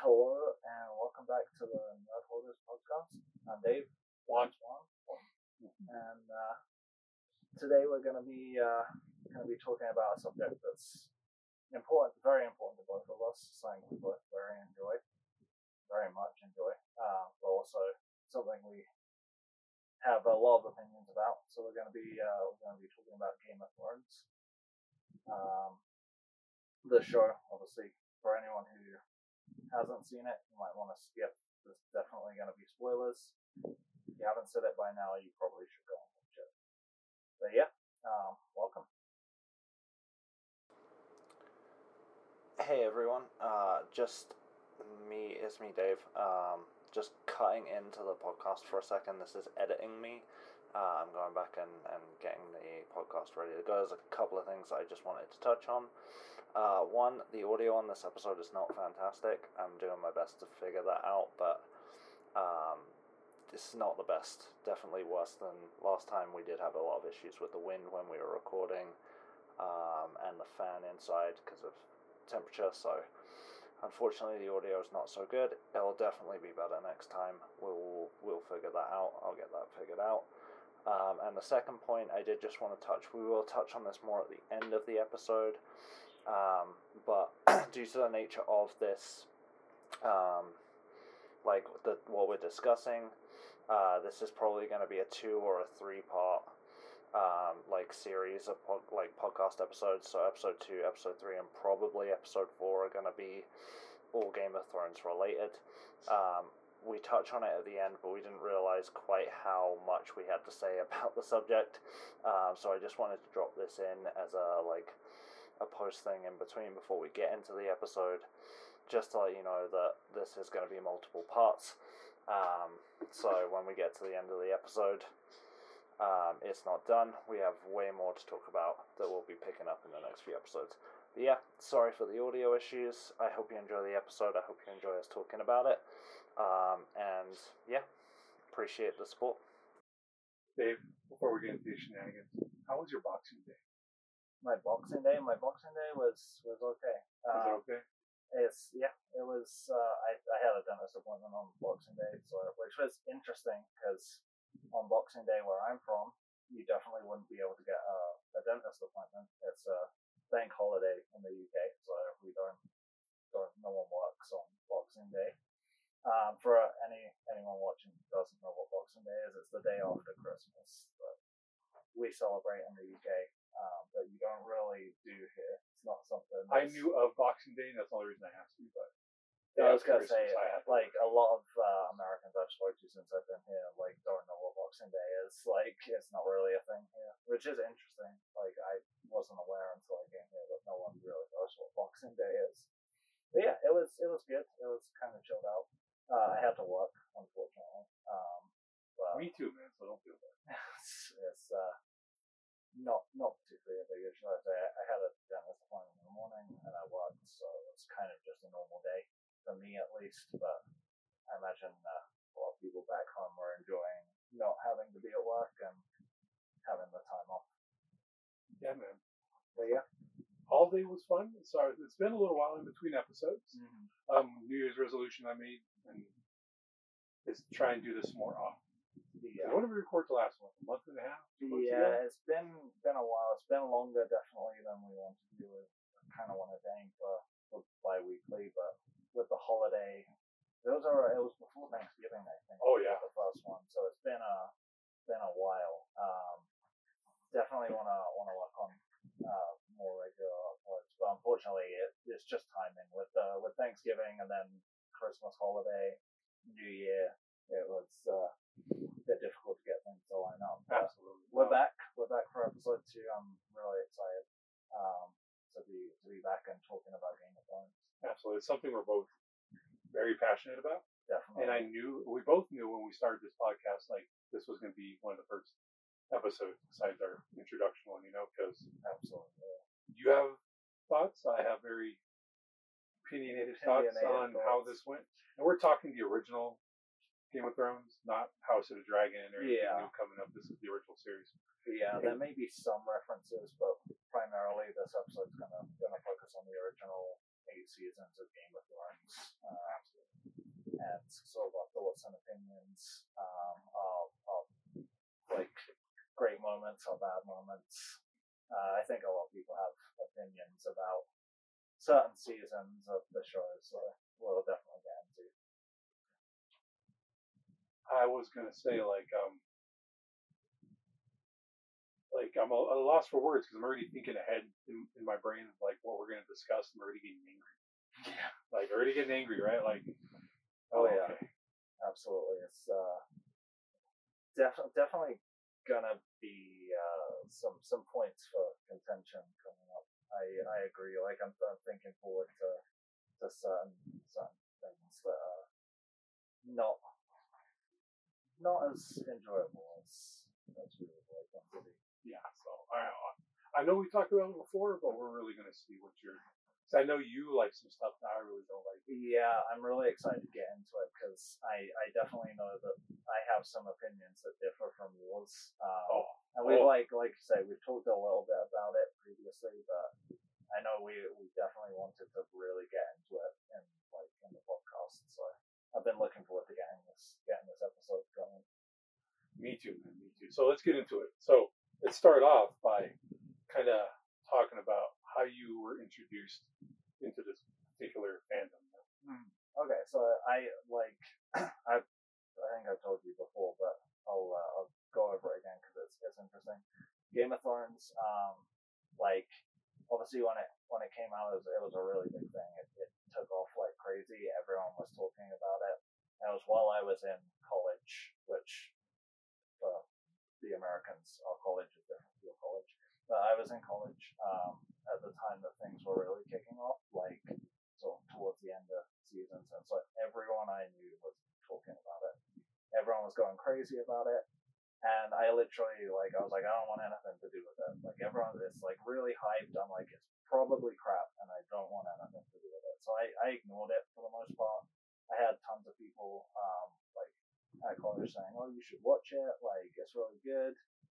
Hello and welcome back to the Nerd Holders podcast. I'm Dave. One. And today we're going to be talking about a subject that's important, very important to both of us. Something we both very much enjoy, but also something we have a lot of opinions about. So we're going to be talking about Game of Thrones. The show, obviously, for anyone who hasn't seen it, you might want to skip. There's definitely going to be spoilers. If you haven't said it by now, you probably should go and watch it. But yeah, welcome. Hey everyone, it's me Dave, just cutting into the podcast for a second. This is editing me. I'm going back and getting the podcast ready to go. There's a couple of things I just wanted to touch on. One, the audio on this episode is not fantastic. I'm doing my best to figure that out, but it's not the best. Definitely worse than last time. We did have a lot of issues with the wind when we were recording, and the fan inside because of temperature, so unfortunately the audio is not so good. It'll definitely be better next time. We'll figure that out. I'll get that figured out. And the second point I did just want to touch, we will touch on this more at the end of the episode, but due to the nature of this, what we're discussing, this is probably going to be a 2 or a 3 part series of podcast episodes. So episode 2, episode 3, and probably episode 4 are going to be all Game of Thrones related. We touch on it at the end, but we didn't realize quite how much we had to say about the subject. So I just wanted to drop this in as a post thing in between before we get into the episode, just to let you know that this is going to be multiple parts. So when we get to the end of the episode, it's not done. We have way more to talk about that we'll be picking up in the next few episodes. But yeah, sorry for the audio issues. I hope you enjoy the episode. I hope you enjoy us talking about it. And yeah, appreciate the support. Dave, before we get into the shenanigans, how was your Boxing Day? My Boxing Day was okay. Was it okay? It was. I had a dentist appointment on Boxing Day, which was interesting because on Boxing Day where I'm from, you definitely wouldn't be able to get a dentist appointment. It's a bank holiday in the UK, so no one works on Boxing Day. For anyone watching who doesn't know what Boxing Day is, it's the day after Christmas that we celebrate in the UK, but you don't really do here. It's not something I knew of Boxing Day, and that's the only reason I asked you, but I was going to say, a lot of Americans I've spoken to since I've been here, don't know what Boxing Day is. It's not really a thing here, which is interesting. I wasn't aware until I came here that no one really knows what Boxing Day is. But yeah, it was good. It was kind of chilled out. I had to work, unfortunately. But me too, man, so don't feel bad. it's not particularly a big issue. I had a dentist appointment in the morning, and I worked, so it's kind of just a normal day. For me, at least, but I imagine a lot of people back home are enjoying not having to be at work and having the time off. Yeah, man. But yeah, Holiday was fun. Sorry, it's been a little while in between episodes. Mm-hmm. New Year's resolution I made is try and do this more often. Yeah. When did we record the last one? A month and a half? 2 months ago? Yeah, it's been a while. It's been longer, definitely, than we wanted to do it. I kind of wanted to aim for bi-weekly, but with the holiday, it was before Thanksgiving, I think. Oh yeah, the first one. So it's been a while. Definitely want to work on more regular uploads, but unfortunately, it's just timing with Thanksgiving and then Christmas holiday, New Year. It was a bit difficult to get things to line up. Absolutely. We're back for episode 2. I'm really excited to be back and talking about Game of Thrones. Absolutely. It's something we're both very passionate about. Definitely. And we both knew when we started this podcast, this was going to be one of the first episodes besides our introduction one, because absolutely. You have thoughts. I have very opinionated thoughts on how this went. And we're talking the original Game of Thrones, not House of the Dragon or anything new coming up. This is the original series. Yeah, there may be some references, but primarily this episode's gonna focus on the original 8 seasons of Game of Thrones, and sort of our thoughts and opinions of like great moments or bad moments. I think a lot of people have opinions about certain seasons of the show, so we'll definitely get into. I was gonna say I'm a loss for words because I'm already thinking ahead in my brain of like what we're gonna discuss. I'm already getting angry. Yeah. Like already getting angry, right? Like, yeah, okay. Absolutely. It's definitely gonna be some points for contention coming up. I agree. Like I'm thinking forward to certain things that are not as enjoyable as we would like them to be. Yeah. So I know we talked about it before, but we're really gonna see what you're. Cause I know you like some stuff that I really don't like. Yeah, I'm really excited to get into it because I definitely know that I have some opinions that differ from yours. And we've like you say, we've talked a little bit about it previously, but I know we definitely wanted to really get into it in the podcast. So I've been looking forward to getting this episode going. Me too, man. Me too. So let's get into it. So let's start off by kind of talking about how you were introduced into this particular fandom. Okay, so I think I've told you before, but I'll go over it again because it's interesting. Game of Thrones, obviously when it came out, it was a really big thing. It took off like crazy. Everyone was talking about it. And it was while I was in college, which for the Americans, our college is different to your college. But I was in college at the time that things were really kicking off, like sort of towards the end of seasons, and so everyone I knew was talking about it. Everyone was going crazy about it, and I literally I was like, I don't want anything to do with it. Like everyone is like really hyped. I'm like, it's probably crap, and I don't want anything to do with it. So I ignored it for the most part. I had tons of people at college saying, "Oh, you should watch it. Like it's really good.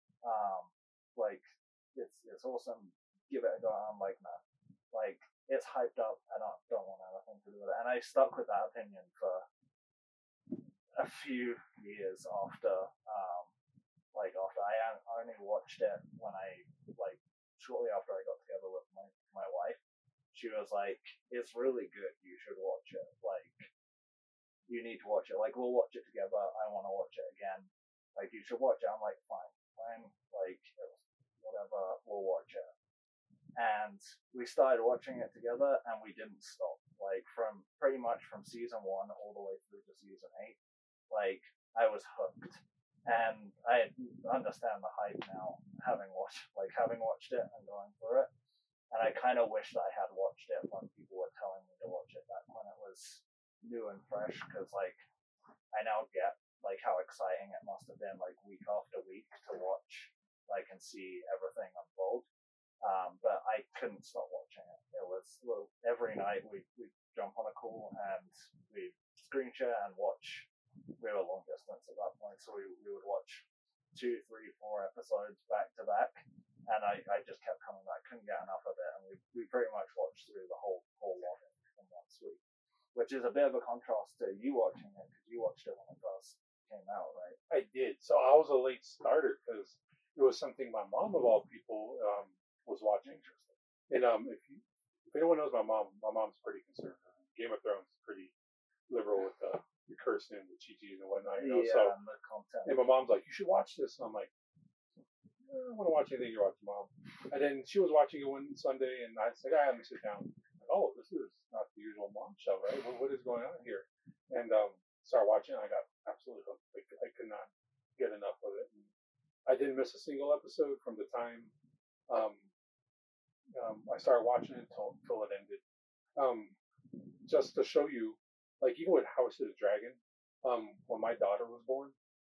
It's awesome. Give it a go." I'm like, no, like it's hyped up. I don't want anything to do with it. And I stuck with that opinion for a few years after I only watched it when shortly after I got together with my wife. She was like, "It's really good. You should watch it. Like, you need to watch it. Like, we'll watch it together. I want to watch it again. Like, you should watch it." I'm like, fine. Like, whatever. We'll watch it. And we started watching it together, and we didn't stop. Like, from pretty much from season 1 all the way through to season 8. Like, I was hooked. And I understand the hype now, having watched it and going through it. And I kind of wish that I had watched it when people were telling me to watch it back when it was new and fresh, because I now get how exciting it must have been week after week to watch and see everything unfold. But I couldn't stop watching it. It was every night we'd jump on a call and we'd screen share and watch. We were long distance at that point, so we would watch 2, 3, 4 episodes back to back, and I just kept coming back. Couldn't get enough of it, and we pretty much watched through the whole lot in 1 week, which is a bit of a contrast to you watching it, because you watched it when it first came out, right? I did. So I was a late starter because it was something my mom, of all people, was watching. Interesting. And if anyone knows my mom's pretty conservative. Game of Thrones is pretty liberal with the cursing and the Chi-Chis and whatnot, you know. Yeah, and the content. And my mom's like, "You should watch this." And I'm like, "I don't want to watch anything you're watching, Mom." And then she was watching it one Sunday, and I was like, "I have to sit down." Like, "Oh, this is not the usual mom show, right? What is going on here?" And started watching, and I got absolutely hooked. Like, I could not get enough of it. And I didn't miss a single episode from the time I started watching it till it ended. Just to show you, even with House of the Dragon, when my daughter was born,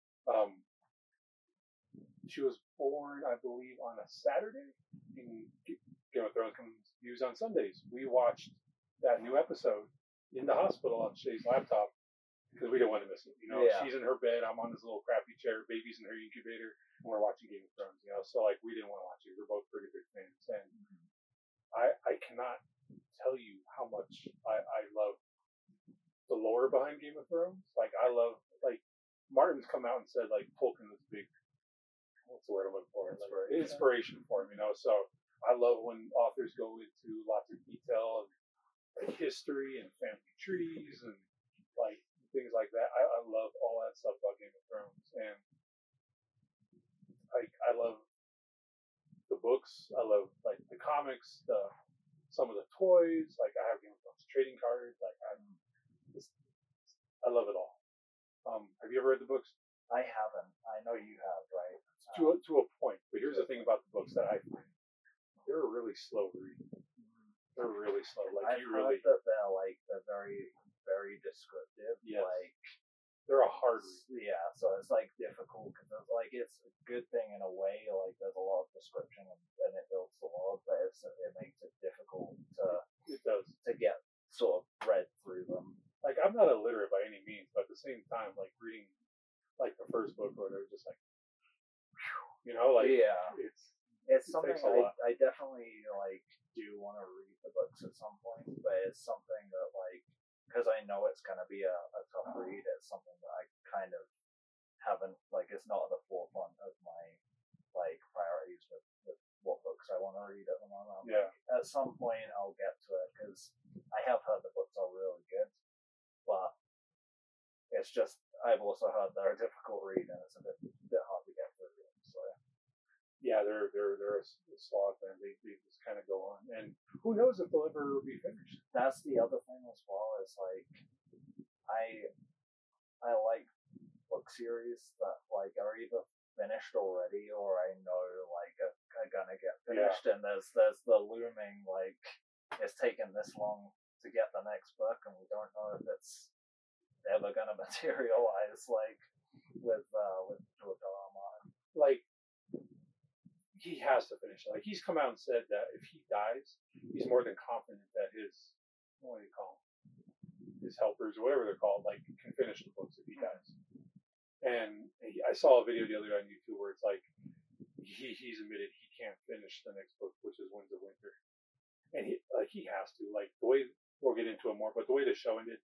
she was born, I believe, on a Saturday. And Game of Thrones comes views on Sundays. We watched that new episode in the hospital on Shay's laptop because we didn't want to miss it. You know, She's in her bed, I'm on this little crappy chair, baby's in her incubator, and we're watching Game of Thrones. You know, so we didn't want to watch it. We're both pretty big fans, and I cannot tell you how much I love the lore behind Game of Thrones. Like I love like Martin's come out and said like Tolkien was big. What's the word I'm looking for? Inspiration for him, So I love when authors go into lots of detail and like history and family trees and like things like that. I love all that stuff about Game of Thrones, and I love the books. I love like the comics, some of the toys. Like I have Game of Thrones trading cards. Like I love it all. Have you ever read the books? I haven't. I know you have, right? To a point. But here's the thing about the books that I find: they're a really slow read. They're really slow. Like I've heard that they're very, very descriptive. Yes. Like they're a hard read. Yeah, so it's like difficult because like it's a good thing in a way. Like there's a lot of description and it builds the world, but it makes it difficult to get sort of read through them. Like I'm not illiterate by any means, but at the same time, like reading like the first book where they're just like, it's something I definitely like do want to read the books at some point, but it's something that like because I know it's going to be a tough read. It's something that I kind of haven't like. It's not at the forefront of my like priorities with what books I want to read at the moment. Yeah. Like, at some point I'll get to it because I have heard the books are really good, but it's just I've also heard they're a difficult read and it's a bit hard to get through them. So yeah, they're a slog, man. They just kind of go on, and who knows if they'll ever be finished. That's the other thing as well. Is like I like book series that like are either finished already or I know like are gonna get finished, and there's the looming like it's taken this long to get the next book, and we don't know if it's ever gonna materialize like with George R. R. Martin. Like he has to finish it. Like he's come out and said that if he dies, he's more than confident that his what do you call them? His helpers or whatever they're called, like can finish the books if he dies. And I saw a video the other day on YouTube where it's like he's admitted he can't finish the next book, which is Winds of Winter, and he has to. Like the way we'll get into it more, but the way the show ended,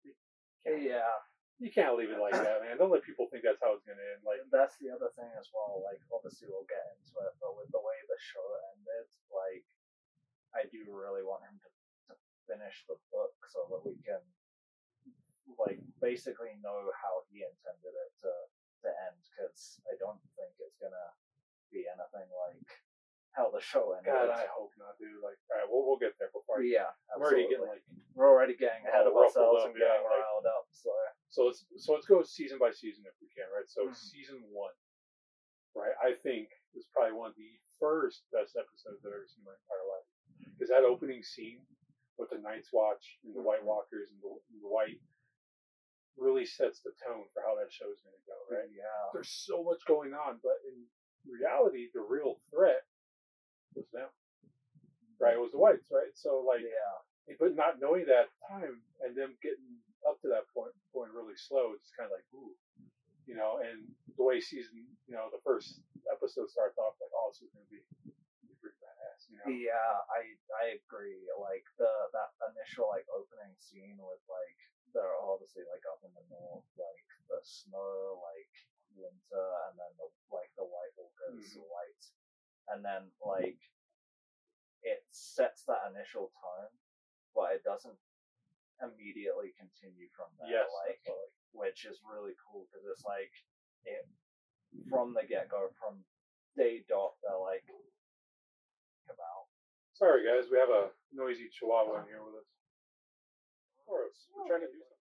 you can't leave it like that, man. Don't let people think that's how it's gonna end. Like that's the other thing as well. Like obviously we'll get into it, but with the way the show ended, like I do really want him to finish the book so that we can like basically know how he intended it to end, because I don't think it's gonna be anything like how the show ended. God, I hope not, dude. Like, all right, we'll get there before. We're already getting ahead of ourselves and getting riled up. So let's go season by season if we can, right? So season 1, right? I think is probably one of the first best episodes I've ever seen in my entire life, because that opening scene with the Night's Watch and the White Walkers and the White really sets the tone for how that show is going to go, right? Yeah. There's so much going on, but in reality, the real threat was them, right? It was the Whites, right? So but not knowing that at the time and them getting up to that point, going really slow, it's kind of like, ooh, and the way season, the first episode starts off like, oh, this is going to be pretty badass, Yeah, I agree. Like that initial like opening scene with like they're obviously like up in the north, like the snow, like winter, and then the White Walkers, white, and then like it sets that initial tone, but it doesn't immediately continue from there. Yes, which is really cool because it's like it from the get go, from day dot, they're like about. Sorry guys, we have a noisy chihuahua in here with us. We're trying to do something.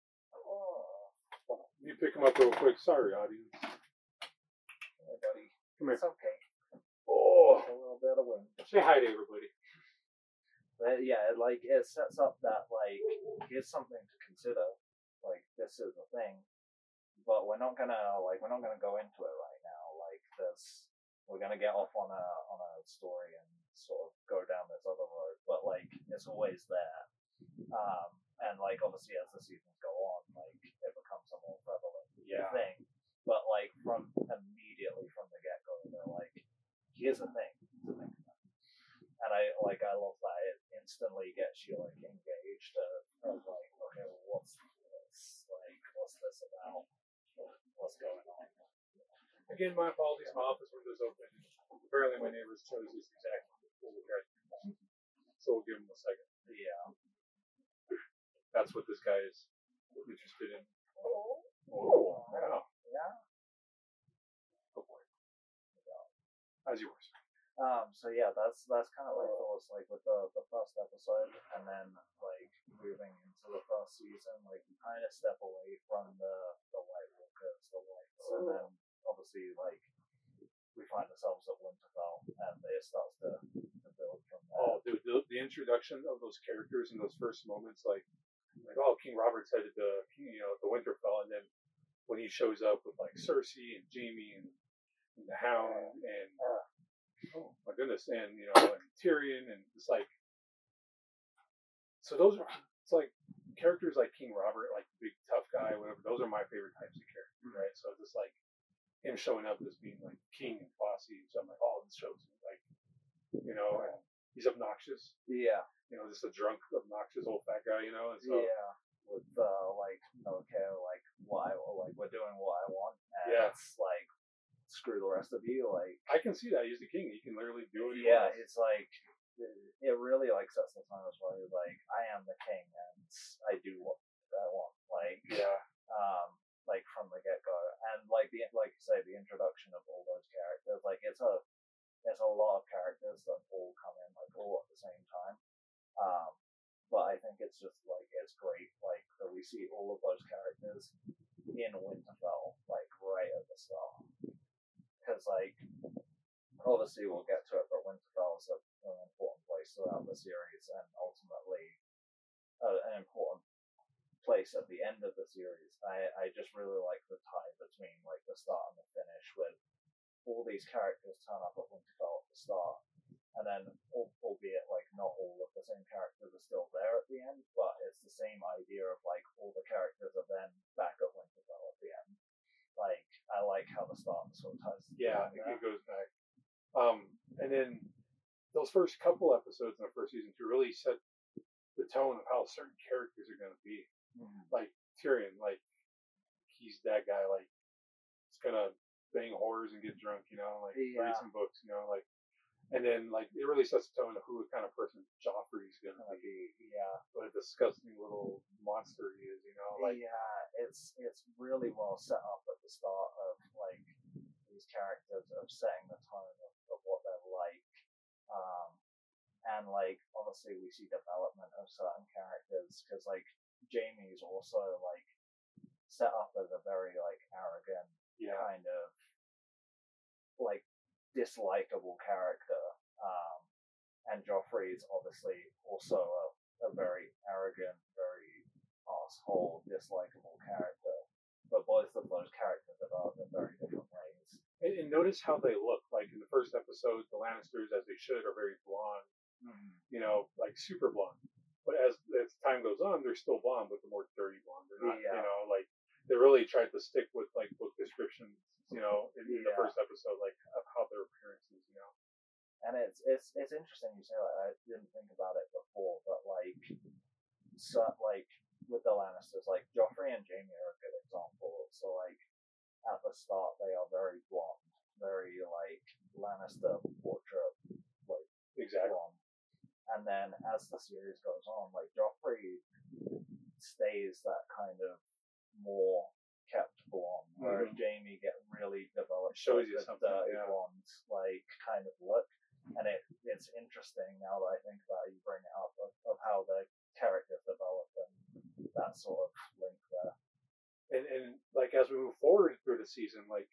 You pick him up real quick. Sorry, audience. Hey, buddy. Come here. It's okay. Oh, a little bit of wind. Say hi to everybody. But yeah, it sets up that like here's something to consider. Like this is a thing, but we're not gonna go into it right now. Like we're gonna get off on a story and sort of go down this other road. But like it's always there. And like obviously as the seasons go on, like it becomes a more prevalent thing. But like immediately from the get go, they're like, here's a thing to think about. And I love that it instantly gets you again, my apologies. My office window's open. Apparently, my neighbors chose this exact one. So we'll give him a second. Yeah. That's what this guy is interested in. Oh, Wow. yeah. Oh boy. As yours. So yeah, that's kind of my thoughts, like with the first episode, and then like moving into the first season, like you kind of step away from the White Walkers, the Whites, and then obviously like we find ourselves at Winterfell, and it starts to build from there. Oh, dude, the introduction of those characters in those first moments, like oh, King Robert's headed to the Winterfell, and then when he shows up with like Cersei and Jaime and the Hound and oh my goodness, and and Tyrion, and it's like, so those are, it's like characters like King Robert, like the big tough guy, whatever. Those are my favorite types of characters, right? So just like him showing up as being like king and bossy, so I'm like, oh, this shows me like, and he's obnoxious. Yeah. Just a drunk, obnoxious old fat guy, and so with like no care, like we're doing what I want, and it's like screw the rest of you. Like I can see that he's the king; he can literally do it. Yeah, it's like it really like sets the tone as well. Like I am the king, and I do what I want. Like like from the get go, and like you say, the introduction of all those characters, like it's a lot of characters that all come in like all at the same time. But I think it's just like it's great like that we see all of those characters in Winterfell like right at the start, because like obviously we'll get to it, but Winterfell is an important place throughout the series, and ultimately an important place at the end of the series. I just really like the tie between like the start and the finish, with all these characters turn up at Winterfell at the start, and then albeit like not all of the same characters are still there at the end, but it's the same idea of like all the characters are then back at Winterfell at the end. Like I like how the start sort of ties. Yeah, it goes back. And then those first couple episodes in the first season to really set the tone of how certain characters are going to be. Mm-hmm. Like Tyrion, like he's that guy, like he's gonna bang whores and get drunk, like read some books, like. And then, like, it really sets the tone of who kind of person Joffrey's going to be. Yeah. What a disgusting little monster he is, Like, it's really well set up at the start of, like, these characters of setting the tone of what they're like. And, like, obviously we see development of certain characters, because, like, Jaime's also, like, set up as a very, like, arrogant kind of, like, dislikable character, and Joffrey's obviously also a very arrogant, very asshole, dislikable character. But both of those characters develop in very different ways. And notice how they look. Like in the first episode, the Lannisters, as they should, are very blonde, like super blonde. But as time goes on, they're still blonde, but they're more dirty blonde. They're not, like they really tried to stick with like book descriptions. In the first episode, like of how their appearances, And it's interesting you say that. I didn't think about it before, but like with the Lannisters, like Joffrey and Jaime are a good example. So like at the start they are very blonde, very like Lannister portrait, like blonde. And then as the series goes on, like Joffrey stays that kind of more kept blonde, whereas Jaime really developed shows you something blonde like kind of look, and it's interesting now that I think about it, you bring it up of how the characters develop and that sort of link there. And like as we move forward through the season, like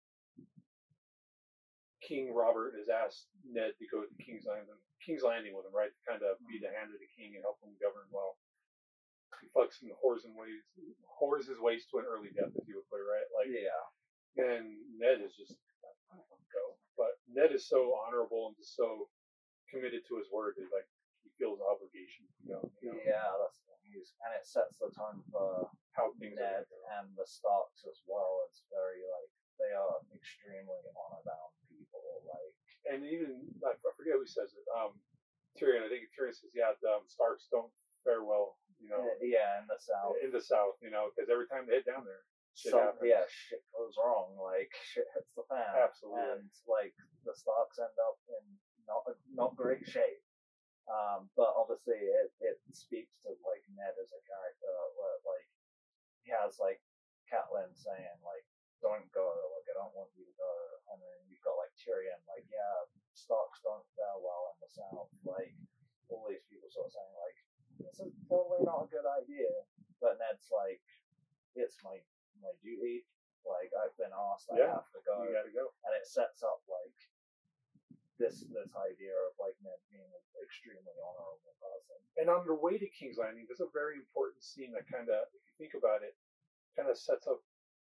King Robert has asked Ned to go to King's Landing with him, right, to kind of be the hand of the king and help him govern well. He fucks and whores his ways to an early death, if you would put it, right? Like, and Ned is just go. But Ned is so honorable and just so committed to his word that like he feels an obligation to go. Yeah, that's what he is, and it sets the tone for how things Ned and the Starks as well. It's very like they are extremely honor-bound people. Like, and even I forget who says it. Tyrion. I think Tyrion says, Starks don't fare well. in the south. In the south, because every time they head down there, shit happens. Shit goes wrong. Like shit hits the fan. Absolutely. And like the Starks end up in not great shape. But obviously it speaks to like Ned as a character, where like he has like Catelyn saying like, "Don't go, like I don't want you to go," and then you've got like Tyrion like, "Yeah, Starks don't fare well in the South." Like all these people sort of saying like, "This is probably not a good idea," but Ned's like, "It's my duty. Like I've been asked, I have to go." You gotta go, and it sets up like this idea of like Ned being an extremely honorable person. And on the way to King's Landing, there's a very important scene that kind of, if you think about it, kind of sets up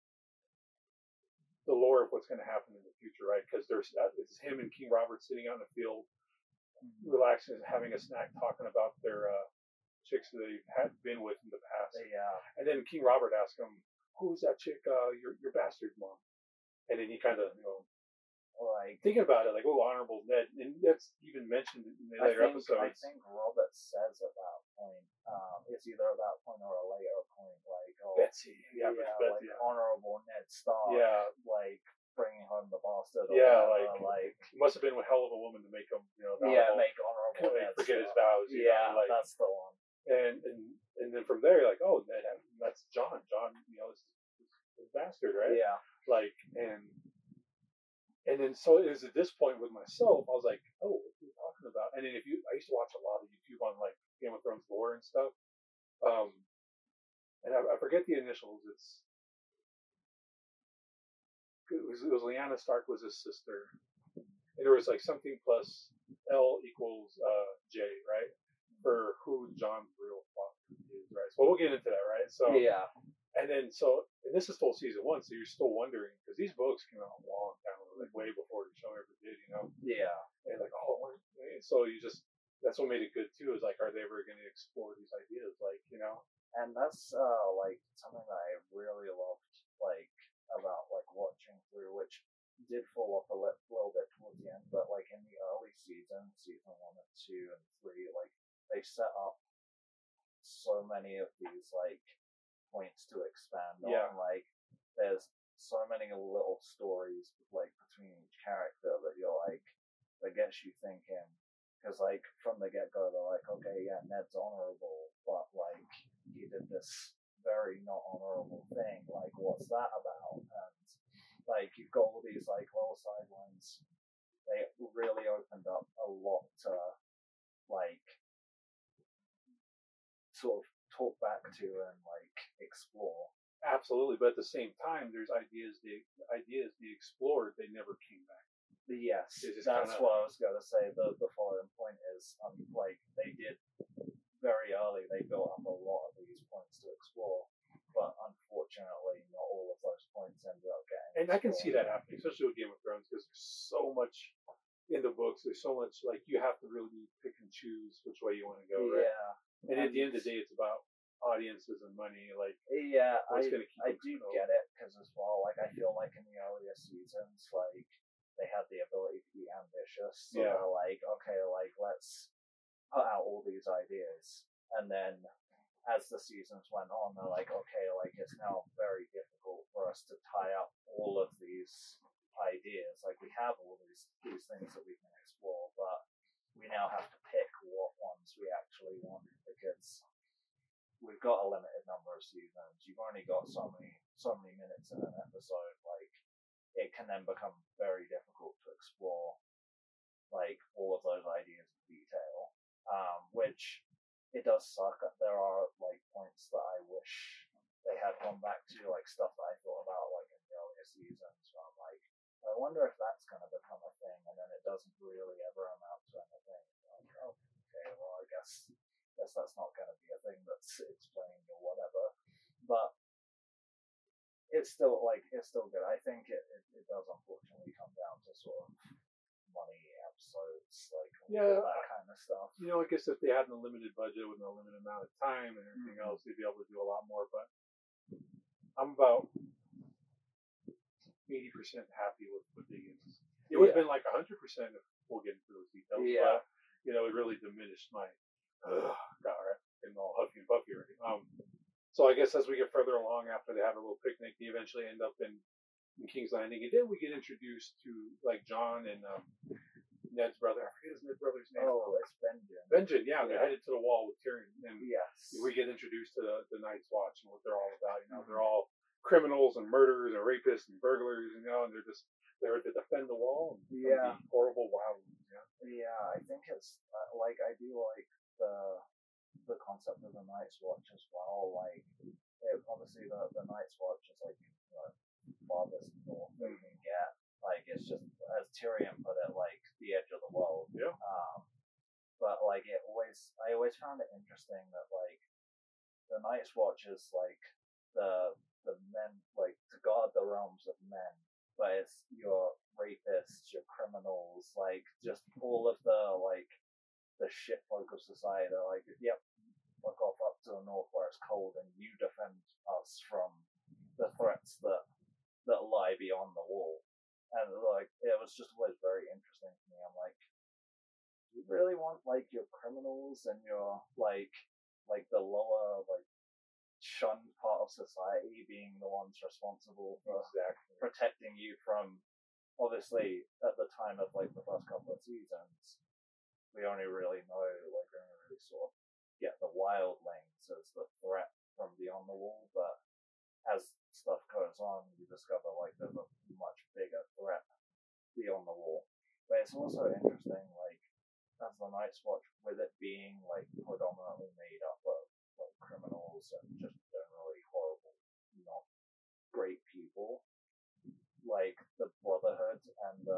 the lore of what's going to happen in the future, right? Because it's him and King Robert sitting out in the field, relaxing, having a snack, talking about their chicks that they had been with in the past. Yeah. And then King Robert asks him, "Who's that chick? Your bastard mom?" And then he kind of, like thinking about it, like, "Oh, honorable Ned," and that's even mentioned in the later episodes. I think Robert says at that point, it's either at that point or a later point, like, Betsy, Betsy, honorable Ned Stark, like bringing home the bastard, like it must have been a hell of a woman to make him, make honorable Ned forget his vows. That's the one. And then from there, you're like, "Oh, Ned, that's John. John, is his bastard, right?" Yeah. Like, and then so it was at this point with myself, I was like, "Oh, what are you talking about?" And then I used to watch a lot of YouTube on like Game of Thrones lore and stuff. And I forget the initials. It was Lyanna Stark was his sister, and there was like something plus L equals J, right? For who John's real father is, right? So we'll get into that, right? So yeah. And then and this is still season 1, so you're still wondering, because these books came out a long time ago, like way before the show ever did, Yeah. And like, so that's what made it good too, is like, are they ever going to explore these ideas, like, And that's like something that I really loved, like about like watching through, which did fall off a little bit towards the end, but like in the early season 1 and 2 and 3, like they set up so many of these like points to expand on. Like there's so many little stories like between each character that you're like, that gets you thinking, because like from the get-go they're like, okay, yeah, Ned's honorable, but like he did this very not honorable thing, like what's that about? And like you've got all these like little sidelines. They really opened up a lot to like sort of talk back to and like explore. Absolutely, but at the same time, there's ideas they explored, they never came back. Yes, that's what I was going to say. The following point is, like they did very early, they built up a lot of these points to explore, but unfortunately, not all of those points ended up getting. And I can see that happening, especially with Game of Thrones, because there's so much in the books. There's so much, like, you have to really pick and choose which way you want to go, right? Yeah. And at the end of the day, it's about audiences and money. Like, I do get it, because as well, like I feel like in the earlier seasons, like they had the ability to be ambitious. So they're like, okay, like let's put out all these ideas, and then as the seasons went on, they're like, okay, like it's now very difficult for us to tie up all of these ideas. Like we have all these things that we can explore, but we now have to pick what ones we actually want, because we've got a limited number of seasons. You've only got so many minutes in an episode. Like it can then become very difficult to explore like all of those ideas in detail. Which it does suck. There are like points that I wish they had gone back to, like stuff that I thought about like in the earlier seasons. Where I'm like, I wonder if that's going to become a thing, and then it doesn't really ever amount to anything. Like, oh, okay, well, I guess that's not going to be a thing that's explained or whatever. But it's still good. I think it does unfortunately come down to sort of money, episodes, like all that kind of stuff. I guess if they had an unlimited budget with no limited amount of time and everything else, they'd be able to do a lot more. But I'm about 80% happy with Begins. It would have been like 100% if we'll get into those details. Yeah. But it really diminished my getting all huffy and puffy already. So I guess as we get further along, after they have a little picnic, they eventually end up in King's Landing, and then we get introduced to like John and Ned's brother. I forget his Ned's brother's name. Oh, it's Benjen. Benjen, yeah, they're headed to the wall with Tyrion, and yes, we get introduced to the Night's Watch and what they're all about. You know, they're all criminals and murderers and rapists and burglars, you know, and they're just there to defend the wall from the horrible wildlings. Yeah, I think it's like I do like the concept of the Night's Watch as well. Like, obviously the Night's Watch is like farthest north that you can get. Like, it's just, as Tyrion put it, like the edge of the world. Yeah. But like I always found it interesting that like the Night's Watch is like the men, like to guard the realms of men, but it's your rapists, your criminals, like just all of the shit folk of society. They're like, yep, fuck off up to the north where it's cold, and you defend us from the threats that lie beyond the wall. And like, it was just always very interesting to me. I'm like, do you really want like your criminals and your like the lower, like shunned part of society being the ones responsible for protecting you from, obviously at the time of like the first couple of seasons, we only really know, like we only really sort of get the wildlings as the threat from beyond the wall, but as stuff goes on, you discover like there's a much bigger threat beyond the wall. But it's also interesting, like, as the Night's Watch, with it being like predominantly made up of like criminals and just generally horrible, not great people, like the Brotherhood and the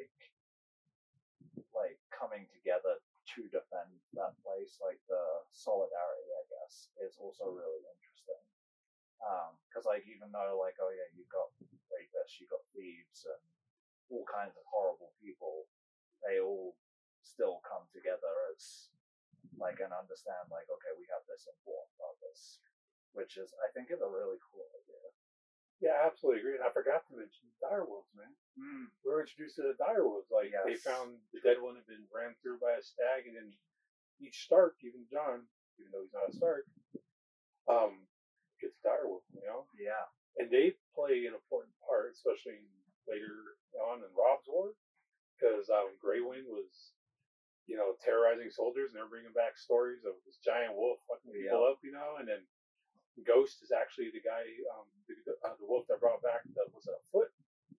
like coming together to defend that place, like the solidarity, I guess, is also really interesting. Because like, even though like, oh yeah, you've got rapists, you've got thieves, and all kinds of horrible people, they all still come together as like and understand like, okay, we have this important purpose, which is, I think, is a really cool idea. Yeah, absolutely agree. And I forgot to mention direwolves, man. We were introduced to the direwolves. Like, they found the dead one had been ran through by a stag, and then each Stark, even John, even though he's not a Stark, gets a direwolf, you know? Yeah. And they play an important part, especially later on in Rob's War, because Grey Wind was, you know, terrorizing soldiers, and they're bringing back stories of this giant wolf fucking people up, you know, and then Ghost is actually the guy, the wolf that brought back that was a foot.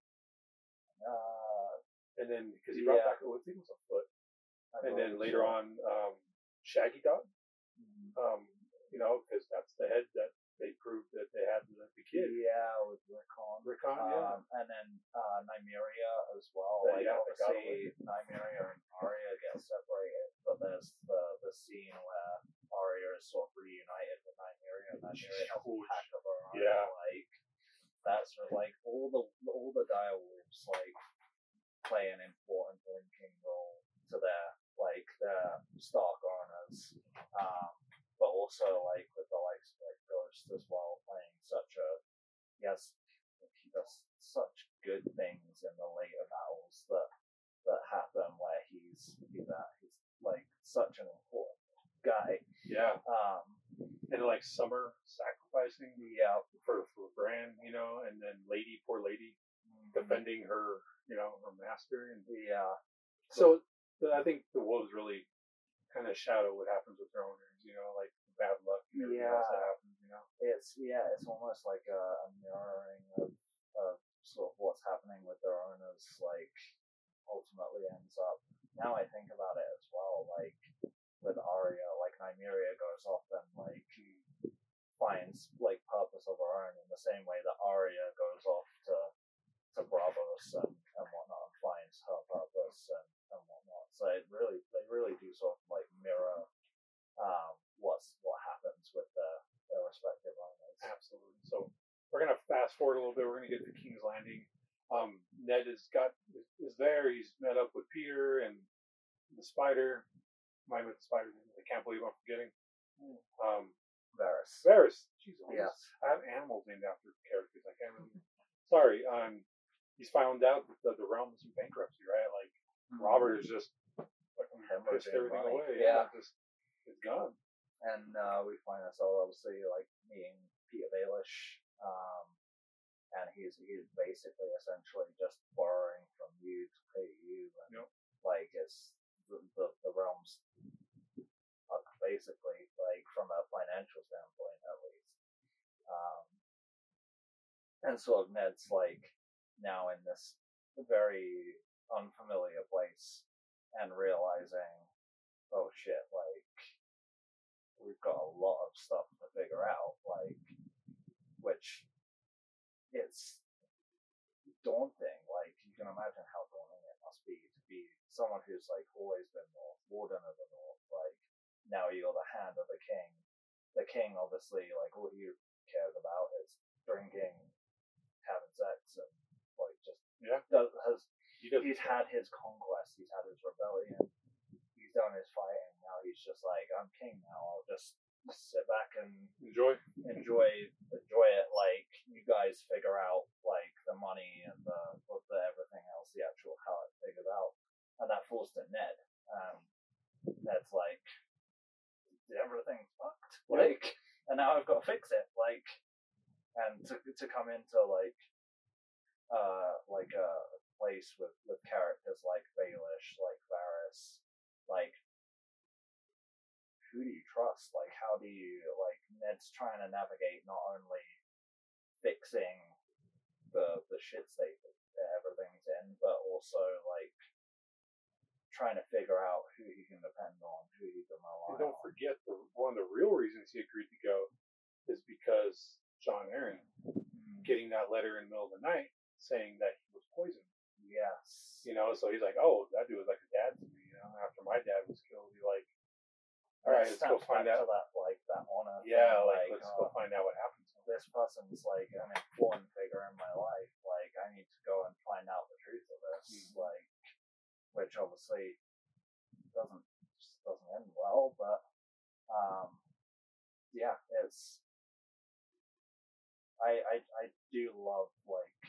And then, because he brought back, I think it was a foot. And then later on, Shaggy Dog, you know, because that's the head that they proved that they had the kid. Yeah, with Rickon. Yeah. And then Nymeria as well. Like, obviously, Nymeria and Arya get separated, but there's the scene where Arya is sort of reunited with Nymeria, and Nymeria has a pack of her own. Yeah. Like, that's like all the direwolves like play an important linking role to their Stark owners, but also like with the likes of like Ghost as well, playing he does such good things in the later battles that happen where he's like such an important guy. Yeah. And like Summer sacrificing for Bran, you know, and then poor lady defending her, you know, her master, and so I think the wolves really kind of shadow what happens with their owners, you know, like bad luck and everything else that happens, you know. It's almost like a mirroring of sort of what's happening with their owners, like ultimately ends up. Now I think about it as well, like with Arya, like Nymeria goes off and like finds like purpose of her own in the same way that Arya goes off to Braavos and whatnot and finds her purpose and whatnot. So they really do sort of like mirror what happens with their respective owners. Absolutely. So we're gonna fast forward a little bit. We're gonna get to King's Landing. Ned is there. He's met up with Peter and the Spider. With the Spider. I can't believe I'm forgetting. Varys. Jesus. Yes. I have animals named after characters. I can't remember. Sorry. He's found out that the realm is in bankruptcy, right? Like Robert is just pissed everything away. Yeah. Just it's gone. And we find ourselves obviously like meeting Baelish, and he's basically essentially just borrowing from you to pay you, and like it's the realms, basically, like from a financial standpoint at least. And sort of Ned's like now in this very unfamiliar place and realizing, oh shit, like we've got a lot of stuff to figure out, like, which it's daunting. Like you can imagine how daunting it must be to be someone who's like always been North, warden of the North, like now you're the hand of the king. The king obviously like all he cares about is drinking, having sex, and like just he's had his conquest, he's had his rebellion, he's done his fighting. Now he's just like, I'm king now. I'll just sit back and enjoy it. Like you guys figure out like the money and the everything else, the actual how it figures out, and that falls to Ned. Ned's like, everything's fucked. Like, and now I've got to fix it. Like, and to come into like a place with characters like Baelish, like Varys, like who do you trust? Like how do you, like Ned's trying to navigate not only fixing the shit state that everything's in, but also like trying to figure out who he can depend on, who he can rely on. And don't forget, one of the real reasons he agreed to go is because Jon Arryn getting that letter in the middle of the night saying that he was poisoned. Yes. You know, so he's like, oh, that dude was like a dad to me. You know, after my dad was killed, he's like, all right, let's go find out. That honor. Yeah, like let's go find out what happened to him. This person's like an important figure in my life. Like I need to go and find out the truth of this. Like, which obviously doesn't end well, but yeah, it's I do love like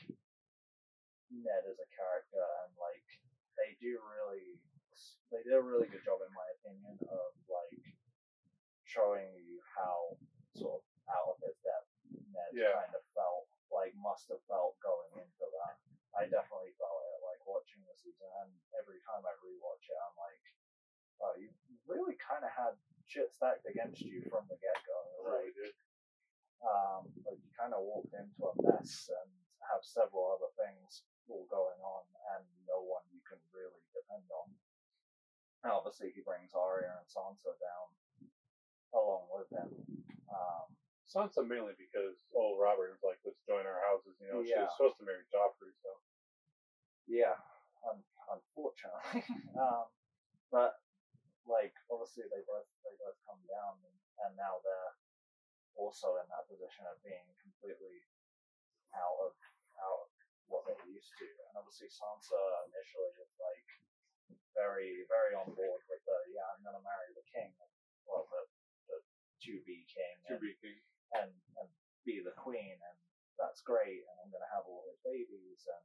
Ned as a character, and like they did a really good job in my opinion of like showing you how sort of out of his depth Ned kind of must have felt going into that. I definitely felt it like watching the season, and every time I rewatch it I'm like, oh, you really kind of had shit stacked against you from the get-go. Like, like you kind of walked into a mess and have several other things all going on and no one you can really depend on. And obviously he brings Arya and Sansa down along with him. Sansa mainly because old Robert was like, let's join our houses. You know, she was supposed to marry Joffrey, so. Yeah, unfortunately. But like obviously they both come down, and now they're also in that position of being completely out of what they're used to. And obviously Sansa initially is like very, very on board with I'm gonna marry the king, well the to-be king, and be the queen, and that's great, and I'm gonna have all his babies. And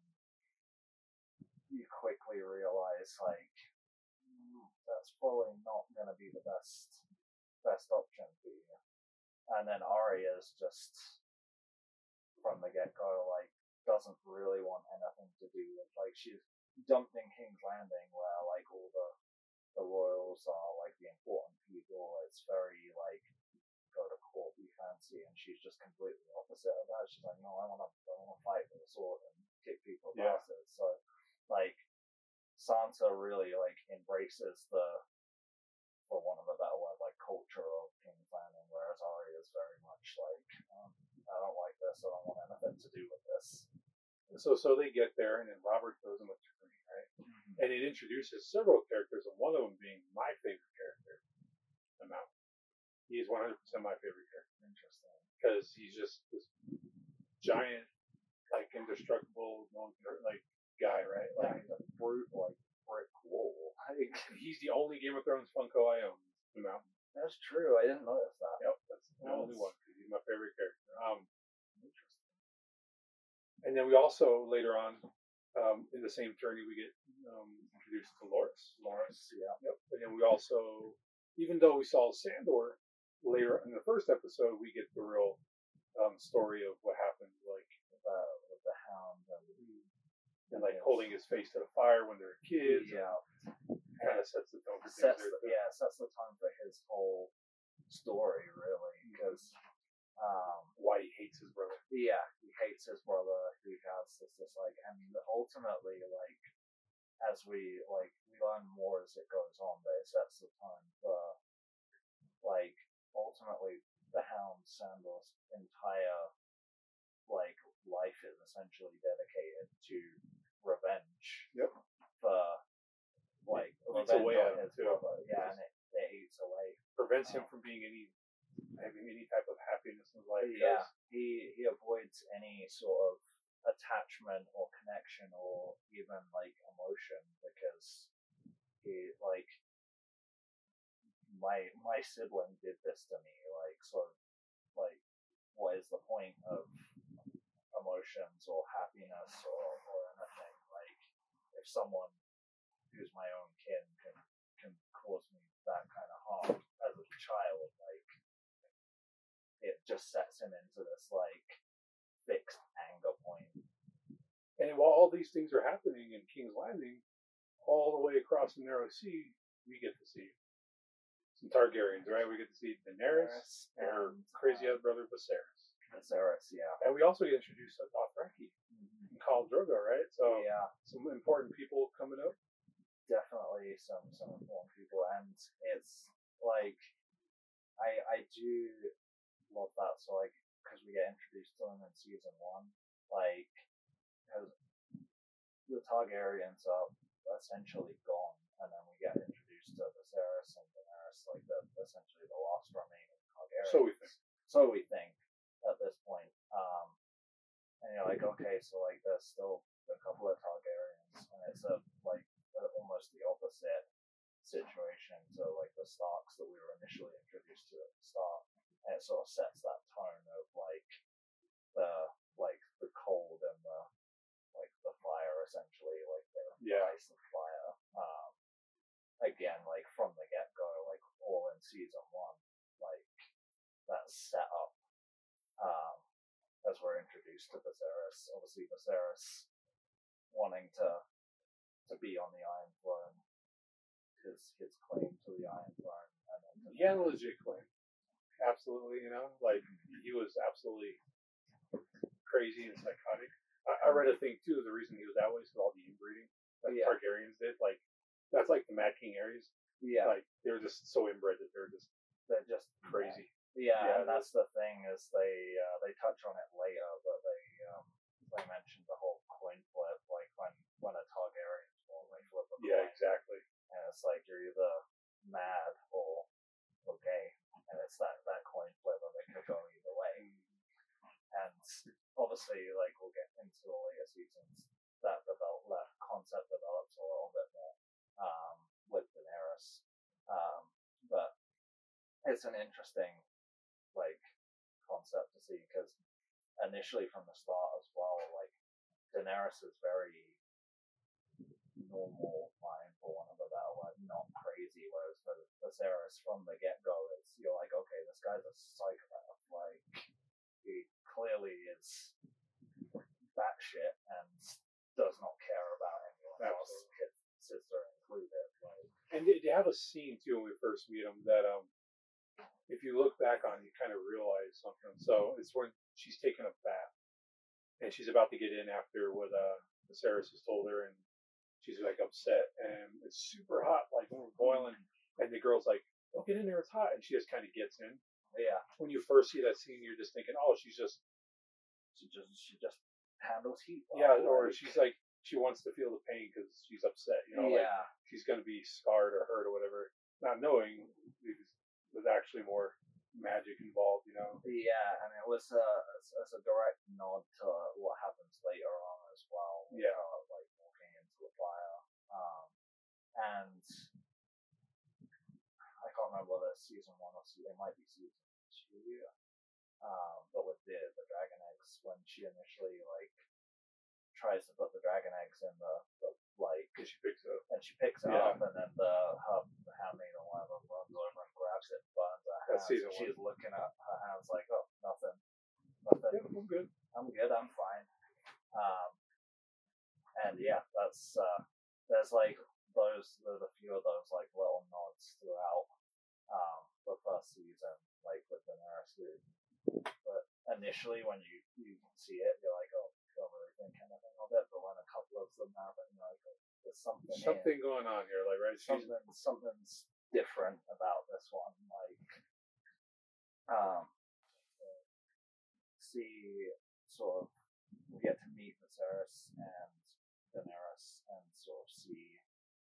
you quickly realize like that's probably not gonna be the best option for you. And then Arya's just from the get-go like doesn't really want anything to do with, like, she's dumped in King's Landing where like all the royals are like the important people. It's very like go to court, be fancy, and she's just completely opposite of that. She's like, no, I wanna fight with a sword and kick people's asses. So like Sansa really like embraces the, for one of a better word, like culture of King's Landing, whereas Arya is very much like, I don't like this, I don't want anything to do with this. So they get there, and then Robert goes on a journey, right? Mm-hmm. And it introduces several characters, and one of them being my favorite character, the Mountain. He's 100% my favorite character. Interesting. Because he's just this giant, like indestructible, like guy, right? Like a brute, like brick wall. He's the only Game of Thrones Funko I own. The Mountain. That's true. I didn't notice that. Yep, that's the only one. He's my favorite character. Interesting. And then we also later on, in the same journey, we get introduced to Loras. Yeah. Yep. And then we also, even though we saw Sandor later in the first episode, we get the real story of what happened, like with the hound and like holding his face to the fire when they're kids. Yeah, kind of sets the tone. Sets the tone for his whole story, really, because why he hates his brother. Yeah, he hates his brother. He has this like, and ultimately, like, as we learn more as it goes on, but it sets the tone for, like, ultimately the Hound Sandor's entire like life is essentially dedicated to revenge. Yep. For like eats away at him too. Yeah, and it eats away. Prevents him from having any type of happiness in life. Yeah, he avoids any sort of attachment or connection or even like emotion because he like my sibling did this to me, like, so like what is the point of emotions or happiness or anything? Like, if someone who's my own kin can cause me that kind of harm as a child, like, it just sets him into this like fixed anger point. And while all these things are happening in King's Landing, all the way across the Narrow Sea, we get to see some Targaryens, right? We get to see Daenerys and her crazy brother Viserys. Viserys, yeah. And we also get introduced to Dothraki and Khal Drogo, right? So yeah, some important people coming up. Definitely some important people, and it's like I do love that. So like, because we get introduced to them in season 1, like, because the Targaryens are essentially gone, and then we get introduced to Viserys and Daenerys, like essentially the last remaining Targaryens. So we think at this point. And you're like, okay, so like there's still a couple of Targaryens, and it's almost the opposite situation to like the Starks that we were initially introduced to at the start, and it sort of sets that tone of like the cold and the fire, essentially, like the ice and fire. Again, like from the get go, like all in season 1, like that's set up. As we're introduced to Viserys, obviously Viserys wanting to be on the Iron Throne, his claim to the Iron Throne, and then he had a legit claim, absolutely. Like he was absolutely crazy and psychotic. I read a thing too. The reason he was that way is because all the inbreeding that Targaryens did, like that's like the Mad King Aerys. Yeah, like they're just so inbred that they're just crazy. Yeah, and that's the thing is they touch on it later, but they mentioned the whole coin flip, like when a Targaryen's born, they flip a coin. Yeah, exactly. And it's like you're either mad or gay, and it's that coin flip, and they could go either way. And obviously, like we'll get into the later seasons, that concept develops a little bit more with Daenerys, but it's an interesting like concept to see, because initially from the start as well, like Daenerys is very normal mind, for want of a better word, not crazy, whereas Viserys from the get go is, you're like, okay, this guy's a psychopath, like he clearly is batshit and does not care about anyone else, his sister included. Like, and they have a scene too when we first meet him that if you look back on, you kind of realize something. So it's when she's taking a bath, and she's about to get in after what Viserys has told her, and she's like upset, and it's super hot, like when we're boiling, and the girl's like, "Don't get in there, it's hot," and she just kind of gets in. Yeah. When you first see that scene, you're just thinking, "Oh, she just handles heat." Yeah, or she's like, she wants to feel the pain because she's upset. Like she's gonna be scarred or hurt or whatever, not knowing there's actually more magic involved, Yeah, and it was a direct nod to what happens later on as well. Yeah, like walking into the fire, and I can't remember whether it's season 1 or it might be season 2. But with the dragon eggs, when she initially like tries to put the dragon eggs in the like, because she picks it up, and then the handmaid or whatever runs over and grabs it and burns her hands. She's looking at her hands like, oh, nothing I'm good. I'm fine. And yeah, that's there's like there's a few of those like little nods throughout the first season, like with Daenerys. But initially, when you see it, you're like, oh, I don't really think anything of it. But when a couple of them happen, you're like, oh, there's something going on here, like right? Something's different about this one, like see sort of we get to meet Viserys and Daenerys and sort of see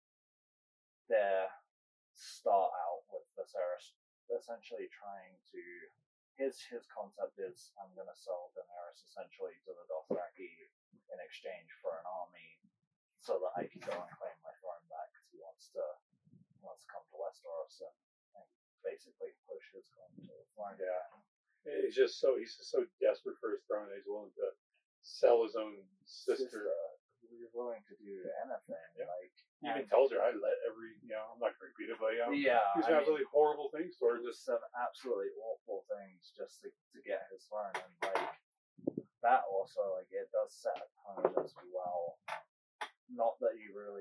their start out with Viserys essentially trying to his concept is I'm gonna sell Daenerys essentially to the Dothraki in exchange for an army so that I can go and claim my throne back because he wants to come to Westeros and basically push his claim to the throne. Yeah. He's just so desperate for his throne that he's willing to sell his own sister. He's willing to do anything. Yeah. Like he even tells her, "I let every I'm not going to repeat it, but he's absolutely horrible things towards just some absolutely awful things just to get his throne, and like that also like it does set a tone as well. Not that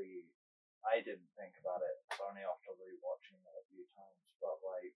I didn't think about it. It's only after rewatching it a few times, but like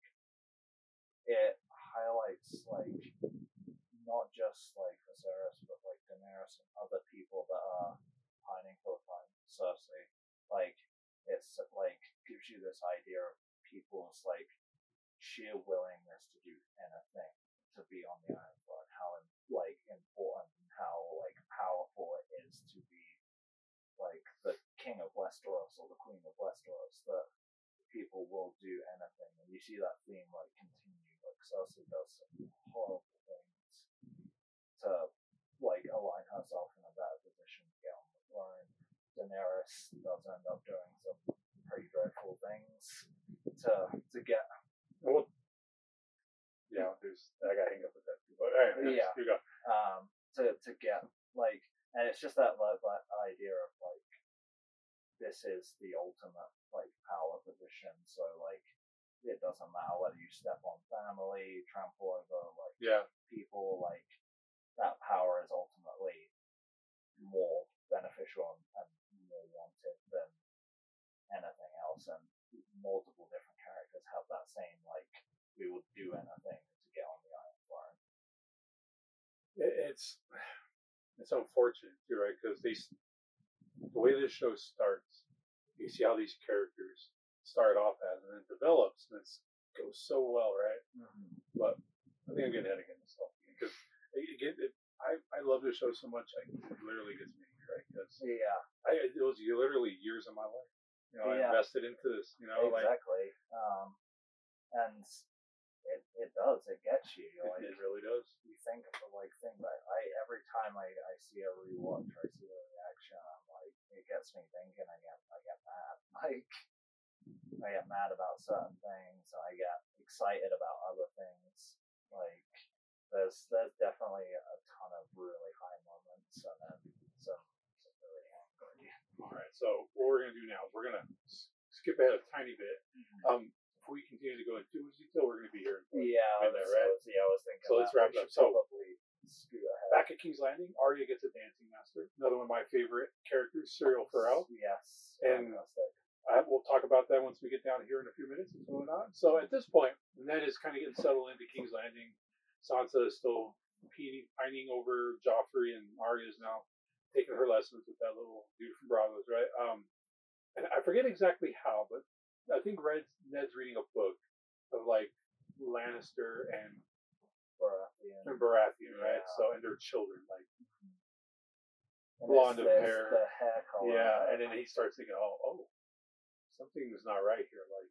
it highlights like not just like Viserys, but like Daenerys and other people that are pining for the throne. Cersei, like it's like gives you this idea of people's like sheer willingness to do anything to be on the Iron Throne. How like important and how like powerful it is to be like the king of Westeros or the queen of Westeros. That people will do anything, and you see that theme like continue. Like Cersei does some horrible things to like align herself in a better position to get on the throne. Daenerys does end up doing some pretty dreadful things to get. Well, yeah, I got hang up with that too. But anyway, yeah, you go. To get like, and it's just that idea of like this is the ultimate like power position. So like it doesn't matter whether you step on family, trample over like people, like that power is ultimately more beneficial and more wanted than anything else. And multiple different characters have that same like we would do anything to get on the Iron Throne. It's unfortunate too, right? Because the way this show starts, you see how these characters start off as and then develops, and it goes so well, right? Mm-hmm. But I think I'm getting ahead of myself because I love this show so much. It literally gets me angry, right? Because it was literally years of my life. I invested into this. Exactly. And it does. It gets you. It really does. You think of the thing that every time I see a rewatch or I see a reaction, I'm like, it gets me thinking. I get mad. Like I get mad about certain things. I get excited about other things. Like there's definitely a ton of really high moments and then some really angry. All right. So what we're gonna do now is we're gonna skip ahead a tiny bit. Mm-hmm. If we continue to go into too much detail, we're going to be here. I was thinking. So let's wrap it up. So scoot ahead. Back at King's Landing, Arya gets a dancing master. Another one of my favorite characters, Syrio Forel. Yes. And we'll talk about that once we get down here in a few minutes. What's going on? So at this point, Ned is kind of getting settled into King's Landing. Sansa is still pining over Joffrey, and Arya is now taking her lessons with that little dude from Bravos, right? And I forget exactly how, but I think Ned's reading a book of like Lannister and Baratheon, right? So and their children, like blonde of hair, the hair color, and then he starts thinking, oh, something's not right here. Like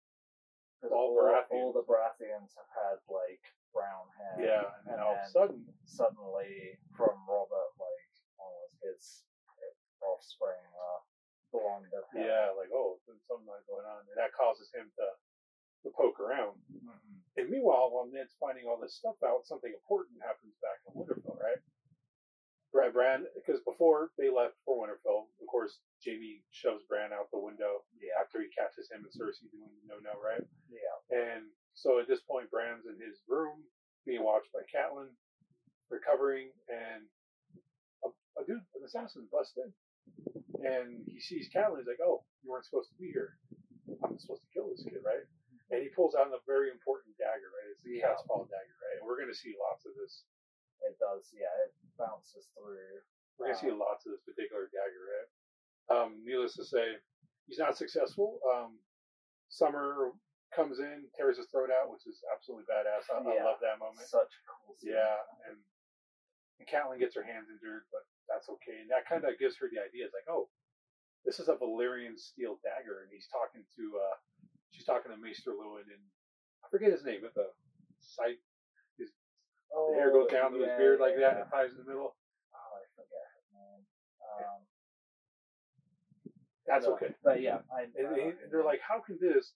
all the Baratheons have had like brown hair, and then all of a sudden, suddenly from Robert, like almost his offspring. Blonde of hair. Yeah, like there's something going on, and that causes him to poke around. Mm-hmm. And meanwhile, while Ned's finding all this stuff out, something important happens back in Winterfell, right? Bran, because before they left for Winterfell, of course, Jaime shoves Bran out the window after he catches him and Cersei doing the no-no, right? Yeah. And so at this point, Bran's in his room being watched by Catelyn, recovering, and an assassin busts in, and he sees Catelyn. He's like, "Oh, you weren't supposed to be here. I'm supposed to kill this kid, right?" And he pulls out a very important dagger, right? It's the Catspaw dagger, right? And we're going to see lots of this. It does, yeah. It bounces through. We're going to see lots of this particular dagger, right? Needless to say, he's not successful. Summer comes in, tears his throat out, which is absolutely badass. I love that moment. Such a cool scene. Yeah, and Catelyn gets her hands injured, but that's okay. And that kind of gives her the idea. It's like, oh, this is a Valyrian steel dagger, and he's talking to she's talking to Maester Luwin, and I forget his name, but the side, the hair goes down to his beard like that, and it ties in the middle. Oh, I forget his name. That's okay. But yeah, and they're like, how can this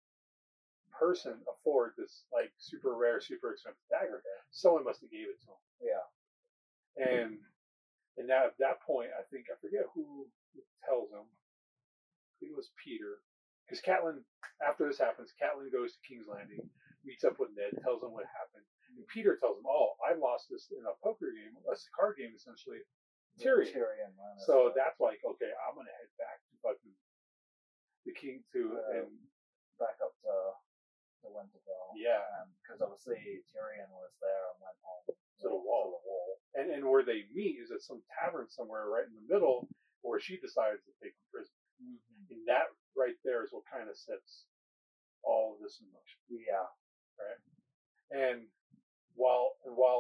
person afford this like super rare, super expensive dagger? Someone must have gave it to him. Yeah. And now at that point, I forget who tells him. I think it was Peter. Because Catelyn, after this happens, Catelyn goes to King's Landing, meets up with Ned, tells him what happened. And Peter tells him, "Oh, I lost this in a poker game, a card game essentially, Tyrion. So that's like, okay, I'm going to head back to fucking the king and back up to Winterfell. Yeah. Because obviously Tyrion was there and went home to the wall. And where they meet is at some tavern somewhere right in the middle where she decides to take him prisoner. Mm-hmm. And that right there is what kind of sets all of this in motion. Yeah. Right. And while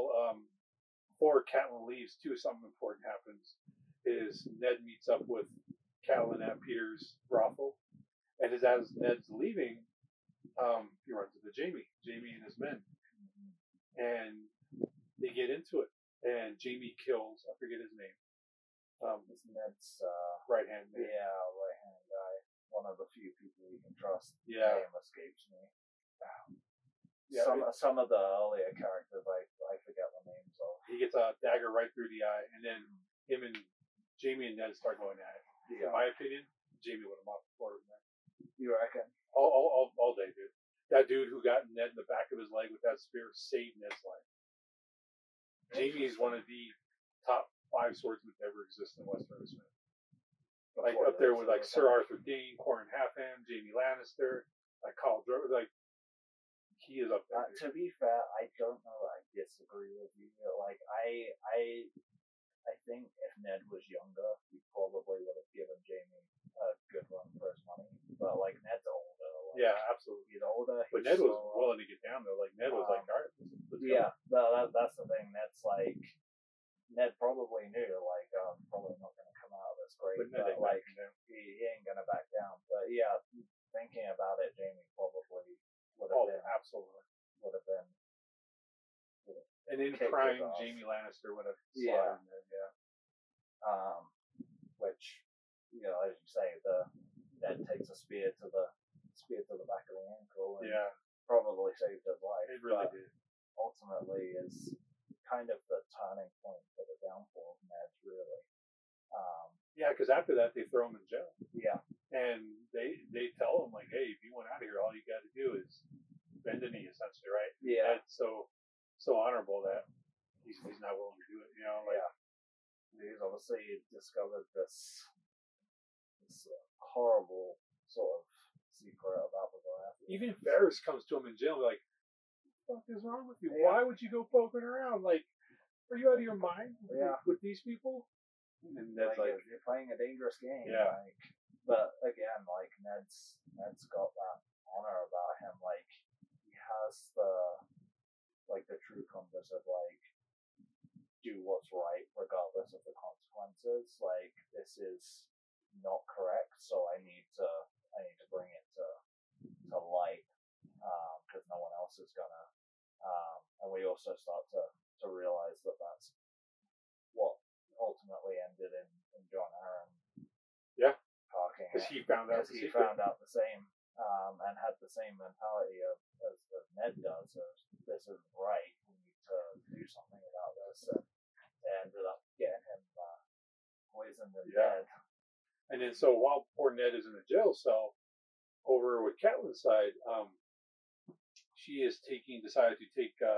before Catelyn leaves too, something important happens. Is Ned meets up with Catelyn at Peter's brothel, and as Ned's leaving, he runs into Jaime and his men, and they get into it. And Jaime kills, I forget his name. It's Ned's right hand man. Yeah, right hand guy. One of the few people you can trust. Yeah. Name escapes me. Yeah, some of the earlier characters I forget the names of. He gets a dagger right through the eye, and then him and Jaime and Ned start going at it. Yeah. In my opinion, Jaime would have mopped the floor with Ned. You reckon? All day, dude. That dude who got Ned in the back of his leg with that spear saved Ned's life. Jaime is one of the top 5 swordsmen to ever exist in Westeros. Like up there with like Sir Arthur Dayne, Qhorin Halfhand, Jaime Lannister, like Khal Drogo, like he is up there. To be fair, I don't know. I disagree with you. Like I think if Ned was younger, he probably would have given Jaime a good run for his money. But like Ned's older. Like, yeah, absolutely. He's older. But Ned was willing to get down there. Like Ned was like, all right, that's the thing. Ned probably knew like I'm probably not going to come out of this great, but like he ain't going to back down. But yeah, thinking about it, Jaime probably would have been absolutely would have been. And in prime, Jaime Lannister would have slaughtered Ned. Yeah. Which as you say, Ned takes a spear to the back of the ankle. And probably saved his life. It really did. Ultimately, is kind of the turning point for the downfall of Ned, really. Because after that they throw him in jail. Yeah. And they tell him like, hey, if you want out of here, all you got to do is bend the knee, essentially, right? Yeah. Ned's so honorable that he's not willing to do it. He's obviously discovered this horrible sort of secret about the Baratheons. Even Varys comes to him in jail and like, what the fuck is wrong with you? Yeah. Why would you go poking around? Like, are you out of your mind with these people? And Ned's like, you're playing a dangerous game. Yeah. But again, like Ned's got that honor about him. Like he has the true compass of like do what's right regardless of the consequences. Like this is not correct, so I need to bring it to light because no one else is gonna. And we also start to realize that that's what ultimately ended in Jon Arryn. Yeah. Talking because he found out the same and had the same mentality as Ned does. This isn't right. We need to do something about this, and they ended up getting him poisoned and dead. And then so while poor Ned is in a jail cell, over with Catelyn's side, she is decided to take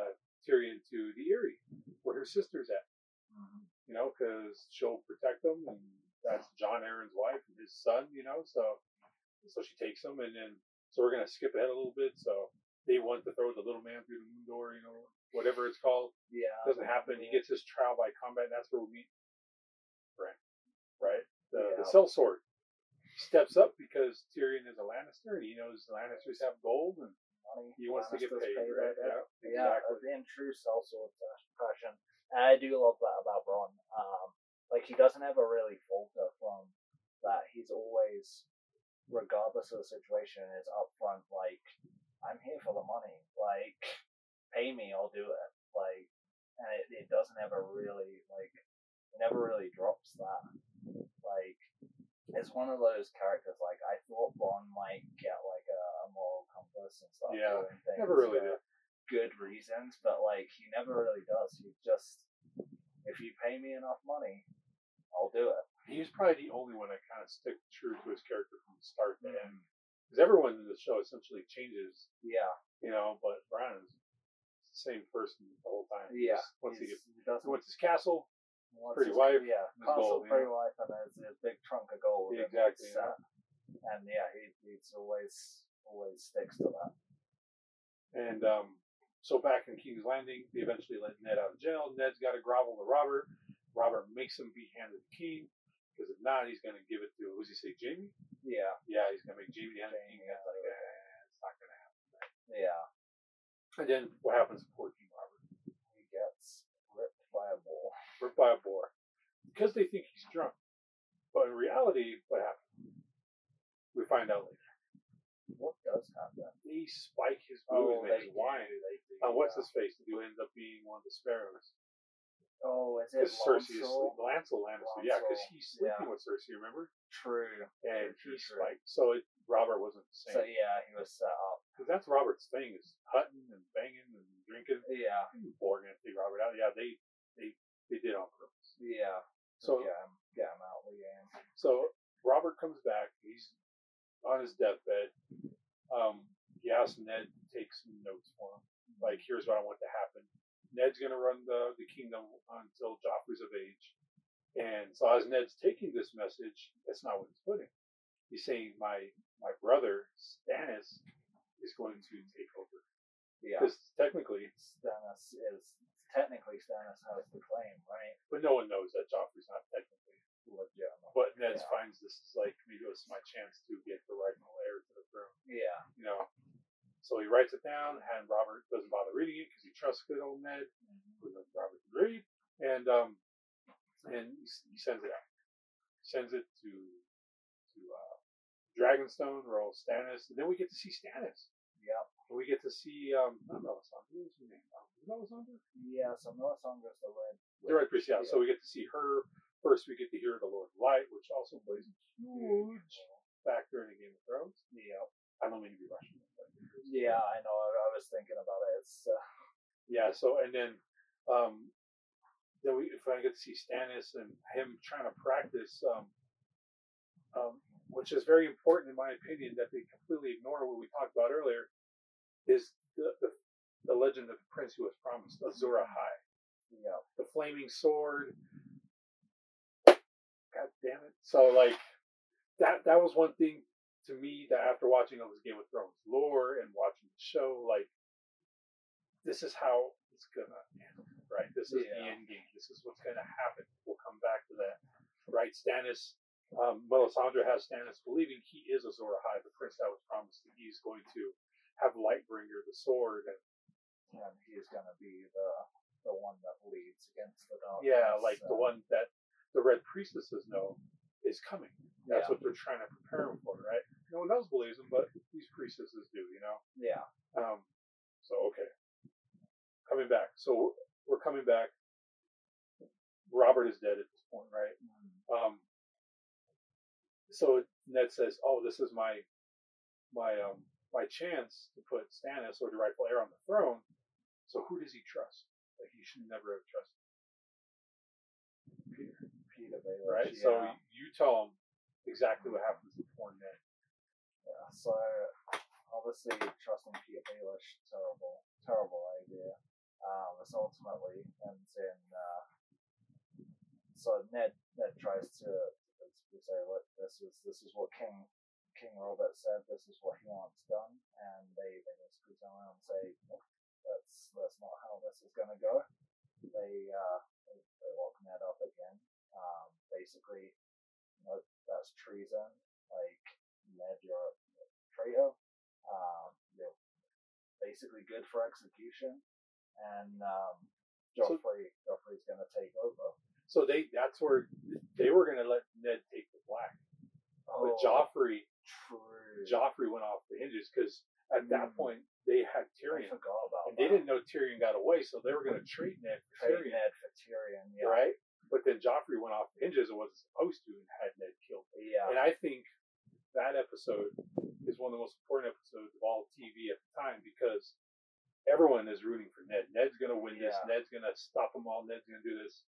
Tyrion to the Eyrie, where her sister's at. You know, because she'll protect them, and that's Jon Arryn's wife and his son. You know, so she takes them, and then so we're gonna skip ahead a little bit. So they want to throw the little man through the moon door, you know, whatever it's called. Yeah, doesn't happen. He gets his trial by combat, and that's where we meet Bran. Right, the sellsword steps up because Tyrion is a Lannister, and he knows the Lannisters have gold, and he wants to get paid. Right? Yeah, exactly. In true sellsword fashion. And I do love that about Bronn. Like, he doesn't ever really falter from that. He's always, regardless of the situation, is upfront, like, I'm here for the money. Like, pay me, I'll do it. Like, and it doesn't ever really, like, it never really drops that. Like, it's one of those characters, like, I thought Bronn might get, like, a moral compass and stuff. Yeah, doing things never really did. Good reasons, but, like, he never really does. He just, if you pay me enough money, I'll do it. He's probably the only one that kind of stick true to his character from start to end. Because everyone in the show essentially changes. Yeah. You know, but Bran is the same person the whole time. Yeah. Once he wants his castle, pretty his wife, yeah, his castle, gold, pretty wife, and his big trunk of gold. Exactly. And yeah, he's always sticks to that. And so back in King's Landing, they eventually let Ned out of jail. Ned's got to grovel to Robert. Robert makes him be hand of the king, because if not, he's going to give it to, what does he say, Jaime? Yeah. Yeah, he's going to make Jaime hand of the king. That's like, it's not going to happen. Yeah. And then what happens to poor King Robert? He gets ripped by a boar. Ripped by a boar. Because they think he's drunk. But in reality, what happened? We find out later. What does happen? They spike his booze and his wine. What's his face? Who ends up being one of the sparrows? Oh, is it Cersei is Lancel Lannister? Yeah, because he's sleeping with Cersei. Remember? True. And he spiked. So Robert wasn't the same. So yeah, he was set up. Because that's Robert's thing: is hutting and banging and drinking. Yeah. Boar gonna take Robert out. Yeah, they did on purpose. Yeah. So get him out of the game. So Robert comes back. He's on his deathbed. He asks Ned to take some notes for him. Like, here's what I want to happen. Ned's going to run the kingdom until Joffrey's of age. And so as Ned's taking this message, that's not what he's putting. He's saying, my brother, Stannis, is going to take over. Yeah. Because technically Stannis has the claim, right? But no one knows that Joffrey's not technically legit. But Ned finds this is like, maybe it was my chance to get the rightful heir to the throne. Yeah. You know? So he writes it down, and Robert doesn't bother reading it because he trusts good old Ned, who knows Robert can read, and he sends it out. He sends it to Dragonstone, where old Stannis, and then we get to see Stannis. Yeah. And we get to see not Melisandre. What's her name? Melisandre? Yeah. So Melisandre's the Red. The Red Priest. Yeah. So we get to see her first. We get to hear the Lord of Light, which also plays a huge factor in the Game of Thrones. Yeah. I don't mean to be rushing. Yeah, I know. I was thinking about it. It's yeah. So and then we finally get to see Stannis and him trying to practice, which is very important in my opinion. That they completely ignore what we talked about earlier. Is the legend of the prince who was promised, Azor Ahai. Yeah. The flaming sword. God damn it! So like that was one thing. To me, that after watching all this Game of Thrones lore and watching the show, like, this is how it's gonna end, right? This is the end game. This is what's gonna happen. We'll come back to that, right? Stannis, Melisandre has Stannis believing he is Azor Ahai, the prince that was promised that he's going to have Lightbringer, the sword, and he's gonna be the one that leads against the darkness. Yeah, like the one that the Red Priestesses know is coming. That's what they're trying to prepare him for, right? No one else believes him, but these priestesses do, you know? Yeah. So, okay. Coming back. So, we're coming back. Robert is dead at this point, right? Mm-hmm. So, Ned says, oh, this is my chance to put Stannis, or the rightful heir, on the throne. So, who does he trust? Like, he should never have trusted Peter Baelish. Right? Yeah. So, you tell him exactly what happens before Ned. Yeah, so obviously trusting Peter Baelish, terrible idea. this ultimately ends in. So Ned tries to say, look, this is what King Robert said. This is what he wants done, and they basically turn around and say, that's not how this is going to go. They lock Ned up again. Basically, that's treason. Like, Ned, you're a traitor. You're basically good for execution, and Joffrey's going to take over. So that's where they were going to let Ned take the black, but Joffrey went off the hinges because at that point they had Tyrion. I forgot about and they didn't know Tyrion got away, so they were going to trade Ned for Tyrion, yeah. Right? But then Joffrey went off the hinges and wasn't supposed to and had Ned killed. Yeah. And I think that episode is one of the most important episodes of all TV at the time because everyone is rooting for Ned. Ned's going to win this. Ned's going to stop them all. Ned's going to do this.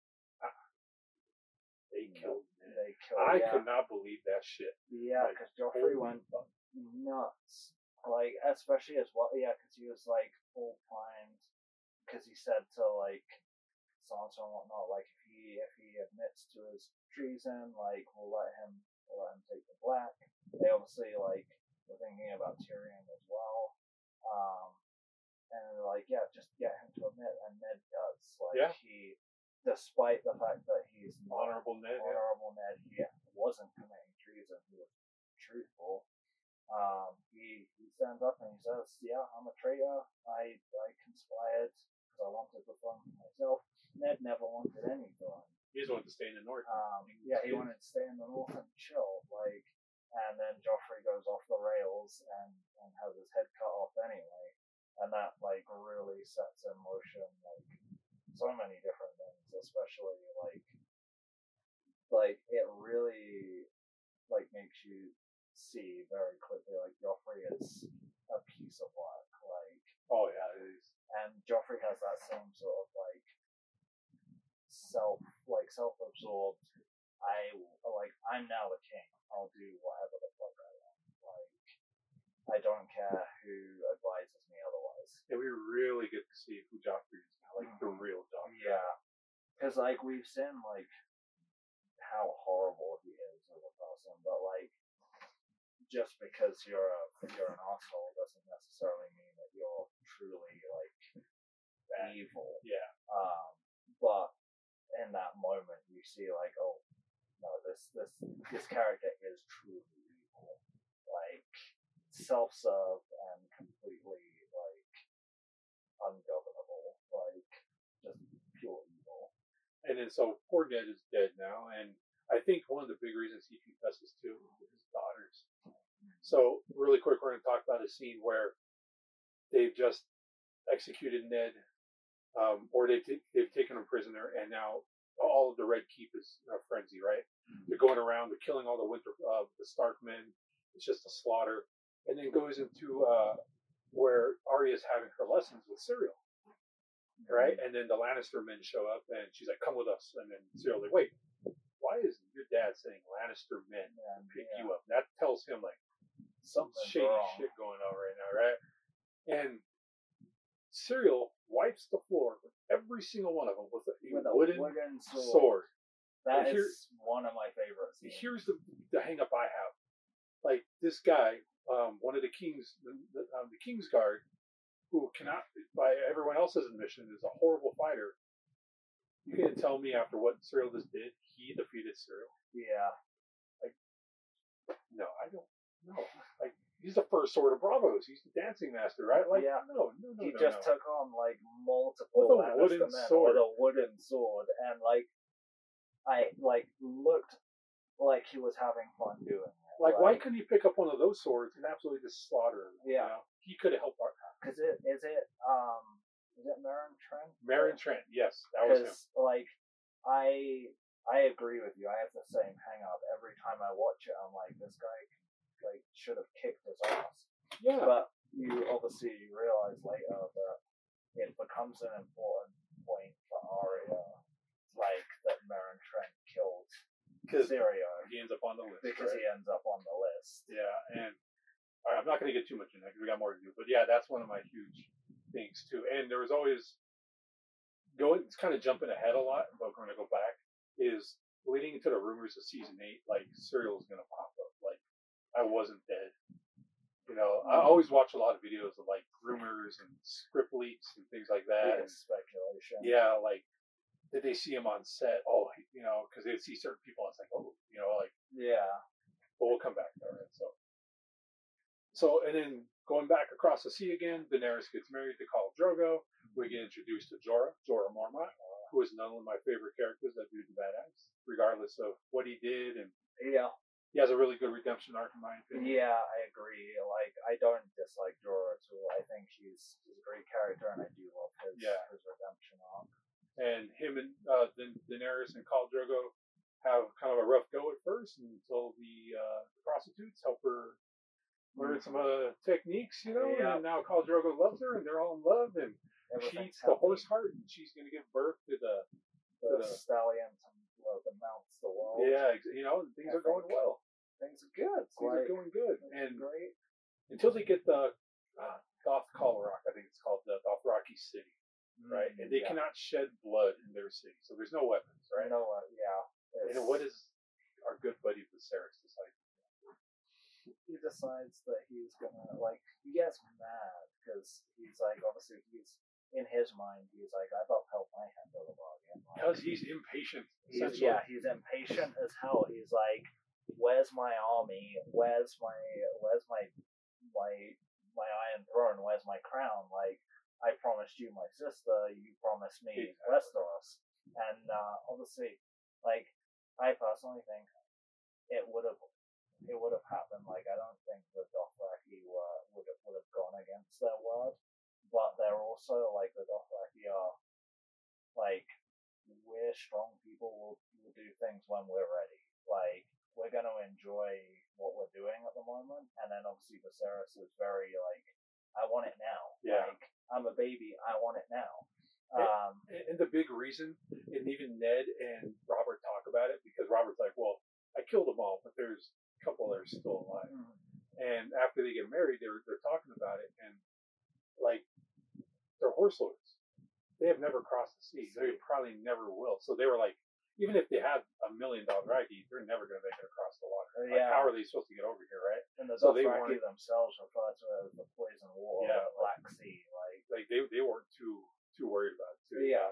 They killed Ned. I could not believe that shit. Yeah, because Joffrey went nuts. Like, especially as well, because he was like full primed. Because he said to like Sansa and whatnot, like if he admits to his treason, like we'll let him take the black. They obviously like were thinking about Tyrion as well. And like just get him to admit, and Ned does. Like he. Despite the fact that he's honorable Ned, he wasn't committing treason. He was truthful. He stands up and he says, "Yeah, I'm a traitor. I conspired because I wanted the throne for myself." Ned never wanted any throne. He just wanted to stay in the north. He wanted to stay in the north and chill. Like, and then Joffrey goes off the rails and has his head cut off anyway, and that like really sets in motion like so many different things, especially like it really like makes you see very quickly like Joffrey is a piece of work. Like, oh yeah, it is. And Joffrey has that same sort of like self-absorbed. I'm now the king. I'll do whatever the fuck I want. Like, I don't care who advises me otherwise. And we really get to see who Joffrey is now, like the real Joffrey. Yeah, because like we've seen like how horrible he is as a person, but like just because you're an asshole doesn't necessarily mean that you're truly like evil. Yeah. But in that moment, you see like, oh no, this character is truly evil, like self-served and completely like ungovernable, like just pure evil. And then so poor Ned is dead now, and I think one of the big reasons he confesses to is his daughters. So really quick, we're going to talk about a scene where they've just executed Ned, or they've taken him prisoner, and now all of the Red Keep is in a frenzy, right? They're going around, they're killing all the Stark men. It's just a slaughter, and then goes into where Arya's having her lessons with Syriel. Right, and then the Lannister men show up, and she's like, "Come with us." And then Cyril's like, "Wait, why is your dad saying Lannister men pick you up?" That tells him like some shady shit going on right now, right? And Syriel wipes the floor with every single one of them with a wooden sword. That is one of my favorites. Here's the hang up I have. Like this guy, one of the kings, the King's Guard, who cannot, by everyone else's admission, is a horrible fighter. You can't tell me after what Syriel just did, he defeated Syriel. Yeah. Like, no, I don't know. Like, he's the first Sword of Bravos. He's the dancing master, right? Like, no. He just took on like multiple with a wooden sword. With a wooden sword, and like, I like looked like he was having fun doing it. Like, why couldn't he pick up one of those swords and absolutely just slaughter him? Yeah. You know? He could have helped our. Because is it Meryn Trant? Meryn Trant, yes, that was him. Like, I agree with you. I have the same hang up every time I watch it. I'm like, this guy like should have kicked his ass. Yeah. But you obviously realize later that it becomes an important point for Arya, like that Meryn Trant killed Syrio. He ends up on the list. Because he ends up on the list. Yeah, and I'm not going to get too much in that because we got more to do. But yeah, that's one of my huge things too. And there was always it's kind of jumping ahead a lot, but we're going to go back, is leading into the rumors of season 8, like, Serial's going to pop up. Like, I wasn't dead. You know, I always watch a lot of videos of, like, rumors and script leaks and things like that. And speculation. Yeah, like, did they see him on set? Oh, you know, because they'd see certain people, and it's like, oh, you know, like, yeah. But we'll come back to it. So, and then going back across the sea again, Daenerys gets married to Khal Drogo. We get introduced to Jorah Mormont, who is another one of my favorite characters. That dude's badass, regardless of what he did, and yeah, he has a really good redemption arc in my opinion. Yeah, I agree. Like, I don't dislike Jorah at all. I think he's a great character, and I do love his redemption arc. And him and Daenerys and Khal Drogo have kind of a rough go at first until the prostitutes help her learn some techniques, you know. And now Khal Drogo loves her, and they're all in love, and she eats the horse heart, and she's going to give birth to the stallion, that mounts the world. Yeah, you know, things are going well. Things are good. Things are going good, and great until they get the Dothraki, I think it's called the Dothraki city, right? And they cannot shed blood in their city, so there's no weapons, right? No, And what is our good buddy Viserys decide? He decides that he's gonna, like, he gets mad because he's like, obviously he's in his mind, he's like, I've upheld my hand of the bargain. Because he's impatient. He's impatient as hell. He's like, where's my army? Where's my Iron Throne? Where's my crown? Like, I promised you my sister. You promised me Westeros. And obviously, like, I personally think it would have happened. Like, I don't think the Dothraki would have gone against their word, but they're also like, the Dothraki are like, we're strong people. We'll do things when we're ready. Like, we're going to enjoy what we're doing at the moment. And then obviously Viserys is very like, I want it now. Yeah. Like, I'm a baby. I want it now. And the big reason, and even Ned and Robert talk about it, because Robert's like, well, I killed them all, but there's a couple that are still alive. And after they get married, they're talking about it, and like, they're horse lords. They have never crossed the sea. They probably never will. So they were like, even if they had $1 million ID, they're never going to make it across the water. Like, how are they supposed to get over here, right? And the Dothraki themselves refer to it as the poison water, the Black Sea. Like they weren't too worried about it too. Yeah.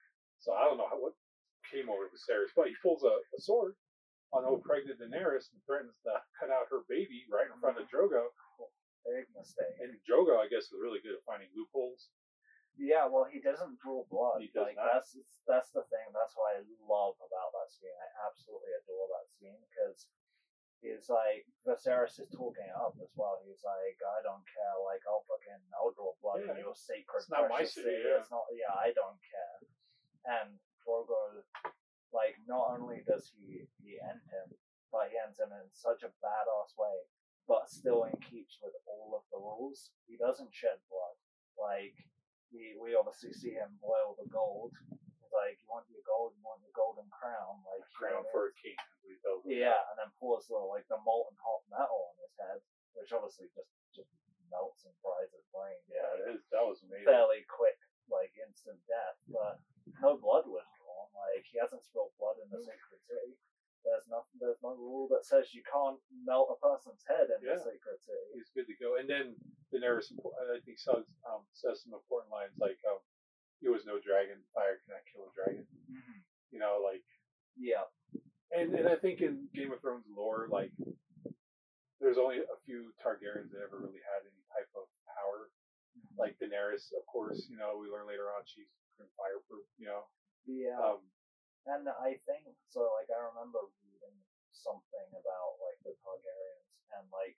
So I don't know what came over Viserys, but he pulls a sword on old pregnant Daenerys and threatens to cut out her baby right in front of Drogo. Big mistake. And Drogo, I guess, is really good at finding loopholes. Yeah, well, he doesn't draw blood. He does like, not. That's the thing. That's what I love about that scene. I absolutely adore that scene because he's like, Viserys is talking up as well. He's like, I don't care. Like, I'll draw blood in your sacred. It's not my city. Yeah. It's not. Yeah, I don't care. And Drogo, like, not only does he end him, but he ends him in such a badass way, but still in keeps with all of the rules. He doesn't shed blood. Like, we obviously see him boil the gold. He's like, you want your gold, you want your golden crown, like crown for a king. Yeah, and then pours the molten hot metal on his head, which obviously just melts and fries his brain. Yeah, like, that was amazing. Fairly quick, like, instant death, but no blood was drawn. Like, he hasn't spilled blood in the sacred city. There's no rule that says you can't melt a person's head in the sacred city. He's good to go. And then Daenerys, I think, says some important lines like, "He was no dragon. Fire cannot kill a dragon." Mm-hmm. You know, like, yeah. And I think in Game of Thrones lore, like, there's only a few Targaryens that ever really had any type of power. Mm-hmm. Like Daenerys, of course. You know, we learn later on she's fireproof. You know. Yeah. And I think so. Like, I remember reading something about like the Targaryens and like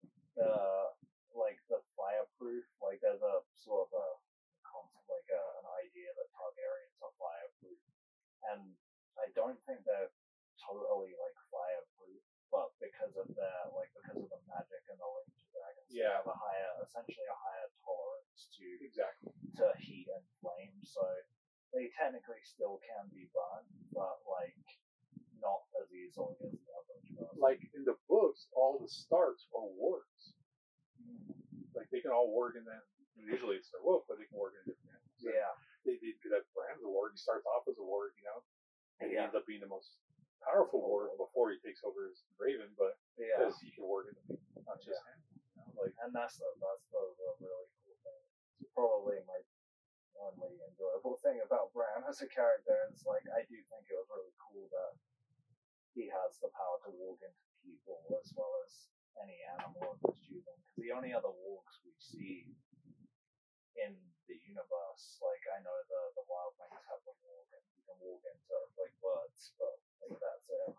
the fireproof. Like, there's a sort of a concept, like an idea that Targaryens are fireproof, and I don't think they're totally like fireproof, but because of the magic and the link to dragons, they have essentially a higher tolerance to heat and flame. So they technically still can be burned, but like not as easily as the average person. Like in the books, all the Starks are wargs. Like, they can all warg in that. Usually it's their wolf, but they can warg in different animals. Yeah. they did that Bran's a warg. He starts off as a warg, and he ends up being the most powerful warg before he takes over as Raven, but because he can warg it, not just him. And that's the really cool thing. It's probably my only enjoyable thing about Bran as a character. It's like, I do think it was really cool that he has the power to walk into people as well as any animal of his choosing. Because the only other wargs we see in the universe, like, I know the wildlings have the walk, and you can walk into like birds, but like that's it.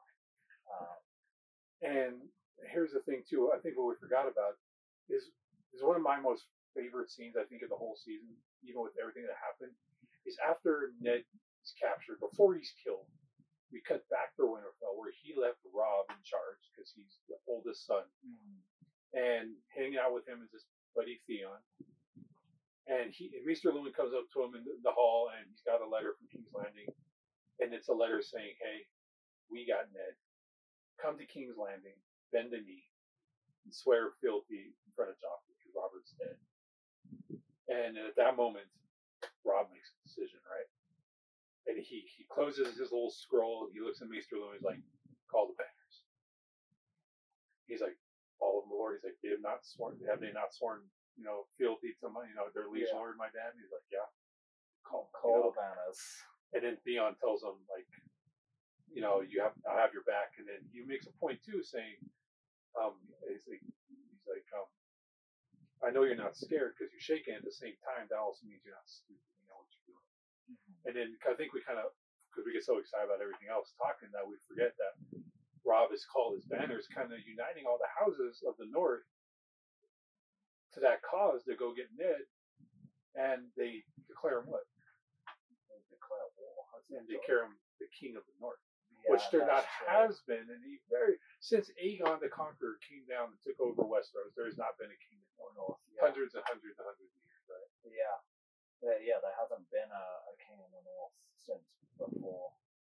And here's the thing too. I think what we forgot about is one of my most favorite scenes, I think, of the whole season, even with everything that happened, is after Ned is captured, before he's killed. We cut back to Winterfell, where he left Robb in charge because he's the oldest son, and hanging out with him is his buddy Theon. And Maester Luwin comes up to him in the hall, and he's got a letter from King's Landing, and it's a letter saying, "Hey, we got Ned. Come to King's Landing, bend the knee, and swear fealty in front of Joffrey because Robert's dead." And at that moment, Robb makes a decision, right? And he closes his little scroll. He looks at Maester Luwin. He's like, "Call the banners." He's like, "All of them, Lord." He's like, "Have they not sworn, fealty to my, their liege lord, my dad?" And he's like, "Yeah, call the banners." And then Theon tells him, like, I'll have your back. And then he makes a point too, saying, he's like, "I know you're not scared because you're shaking. At the same time, that also means you're not stupid. You know what you're doing." And then I think we kind of, because we get so excited about everything else talking, that we forget that Robb has called his banners, kind of uniting all the houses of the North to that cause to go get Ned, and they declare him what? They declare war. And they declare him the King of the North, which there not has been, and since Aegon the Conqueror came down and took over Westeros, there has not been a king of the North. Hundreds and hundreds and hundreds of years, right? Yeah, there hasn't been a king in the North since before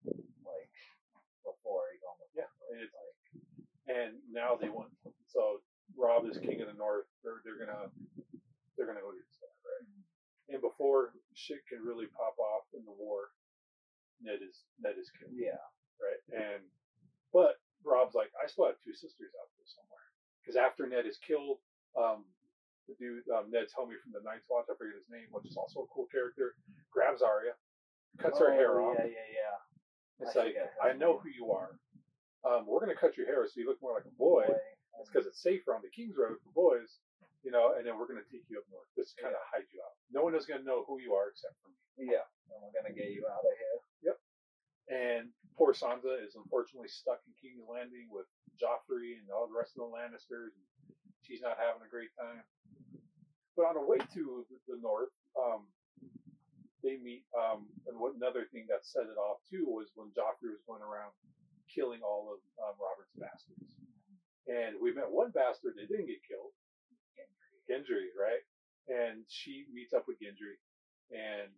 Aegon the Conqueror. And now they want, so Robb is King of the North. They're gonna go do that, right? And before shit can really pop off in the war, Ned is killed. Yeah. Right. But Robb's like, "I still have two sisters out there somewhere." Because after Ned is killed, the dude, Ned's homie from the Night's Watch, I forget his name, which is also a cool character, grabs Arya, cuts her hair off. Yeah. It's like, "I know who you are. We're going to cut your hair so you look more like a boy. It's because it's safer on the King's Road for boys, and then we're going to take you up north. Just kind of hide you out. No one is going to know who you are except for me." Yeah. And we're going to get you out of here. Yep. And poor Sansa is unfortunately stuck in King's Landing with Joffrey and all the rest of the Lannisters. And she's not having a great time. But on the way to the north, they meet, and another thing that set it off too was when Joffrey was going around killing all of Robert's bastards. And we met one bastard that didn't get killed, Gendry, right? And she meets up with Gendry, and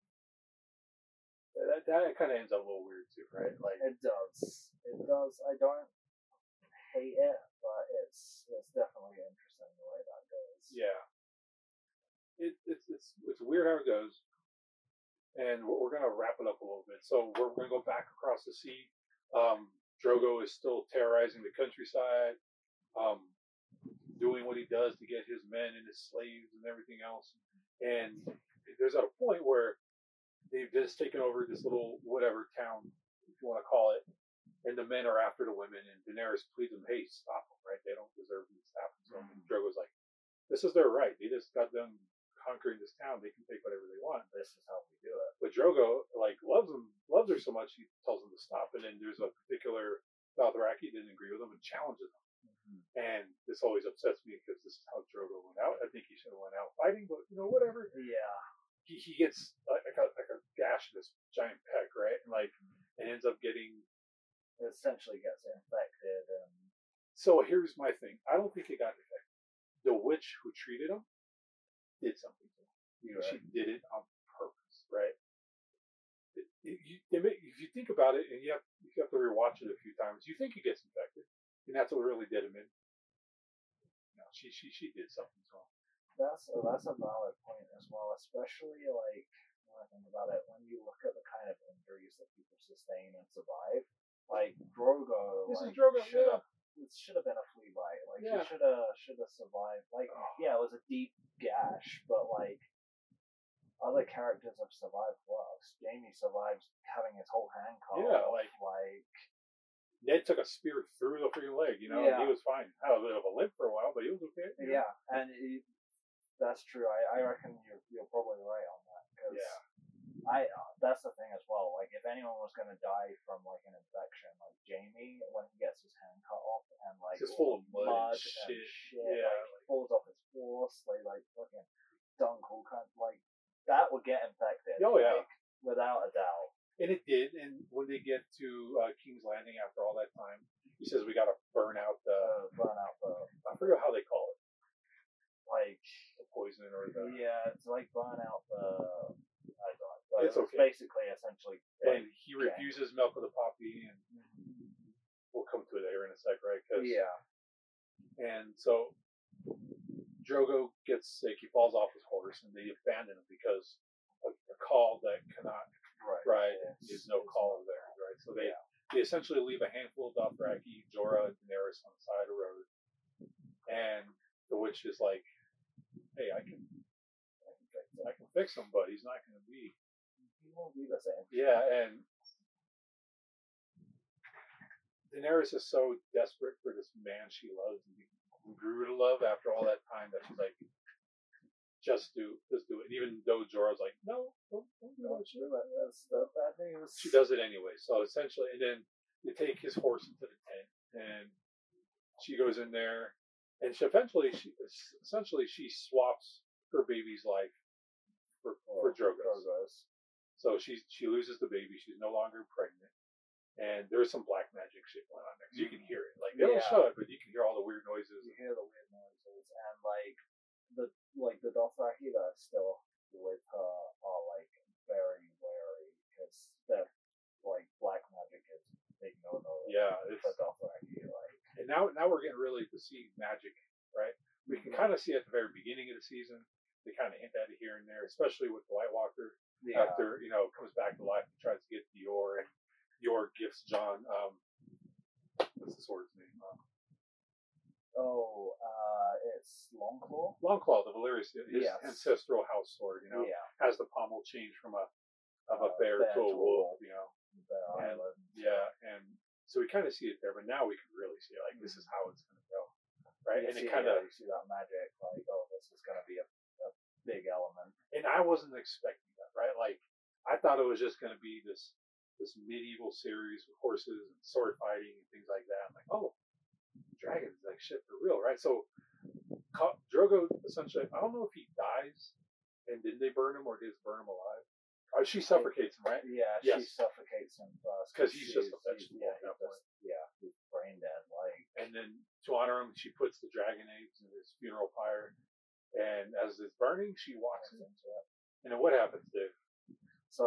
that kind of ends up a little weird too, right? Like, it does. I don't hate it, but it's definitely interesting the way that goes. Yeah. It's weird how it goes, and we're gonna wrap it up a little bit. So we're gonna go back across the sea. Drogo is still terrorizing the countryside, doing what he does to get his men and his slaves and everything else. And there's a point where they've just taken over this little whatever town, if you want to call it, and the men are after the women. And Daenerys pleads them, "Hey, stop them! Right? They don't deserve this to happen." So Drogo's like, "This is their right. They just got them conquering this town. They can take whatever they want. This is how we do it." But Drogo loves her so much he tells them to stop. And then there's a particular Dothraki didn't agree with him and challenges them. And this always upsets me because this is how Drogo went out. I think he should have went out fighting, but whatever. Yeah. He gets like a gash in his giant peck, right? And ends up getting, it essentially gets infected. And so here's my thing. I don't think it got infected. The witch who treated him did something to him. Right. She did it on purpose, right? If you think about it, and you have to rewatch it a few times, you think he gets infected, and that's what really did him in. No, she did something to him. That's a valid point as well, especially like when I think about it, when you look at the kind of injuries that people sustain and survive, like Drogo, it should have been a flea bite. Like he should have survived. Like it was a deep gash, but like other characters have survived worse. Jaime survives having his whole hand cut off. Like Ned took a spear through the freaking leg, and he was fine. Had a bit of a limp for a while, but he was okay. Yeah, and that's true. I reckon you're probably right on that. Cause that's the thing as well. Like, if anyone was going to die from like an infection, like Jaime, when he gets his hand cut off and like it's full of mud and shit. Like, falls off his horse, like fucking dung all kinds, like that would get infected. Oh yeah, like, without a doubt. And it did. And when they get to King's Landing after all that time, he says we got to burn out the I forget how they call it. Like the poison or the it's like burn out the I don't know. But it's okay. Basically essentially and he refuses milk of the poppy, and we'll come to it later in a sec, right? And so Drogo gets sick, he falls off his horse, and they abandon him because of a call that cannot there's no call there, right? So they essentially leave a handful of Dothraki, Jorah, and Daenerys on the side of the road, and the witch is like, "Hey, I can fix him, but he's not going to be. He won't be the same." Yeah, and Daenerys is so desperate for this man she loves and grew to love after all that time that she's like, just do it. Even though Jorah's like, no, don't do that. That's the bad news. She does it anyway. So essentially, and then they take his horse into the tent, and she goes in there, and she swaps her baby's life for Drogo's. So she loses the baby. She's no longer pregnant, and there's some black magic shit going on there. You can hear it. Like they don't show it, but you can hear all the weird noises. You hear the weird noises, and the Dothraki that are still with her are like very wary because they're like black magic is big no. Yeah, it's a Dothraki. Like, and now we're getting really to see magic, right? We can kind of see at the very beginning of the season. They kind of hint at it here and there, especially with the White Walker. After comes back to life and tries to get Dior, and Dior gifts Jon. What's the sword's name? It's Longclaw. Longclaw, the Valyrius, his ancestral house sword. Has the pommel changed from a bear to a wolf. And so we kind of see it there, but now we can really see it. Like this is how it's going to go, right? And it kind of you see that magic. Like, this is going to be a big element. And I wasn't expecting that, right? Like I thought it was just going to be this medieval series with horses and sword fighting and things like that. I'm like, dragons, like shit for real, right? So Drogo essentially, I don't know if he dies and did they burn him or did they burn him alive? She suffocates him, right? Yeah, she suffocates him first because he's just a vegetable. He's brain dead. Like, and then to honor him, she puts the dragon eggs in his funeral pyre, and as it's burning, she walks into it. And then what happens, Dave? So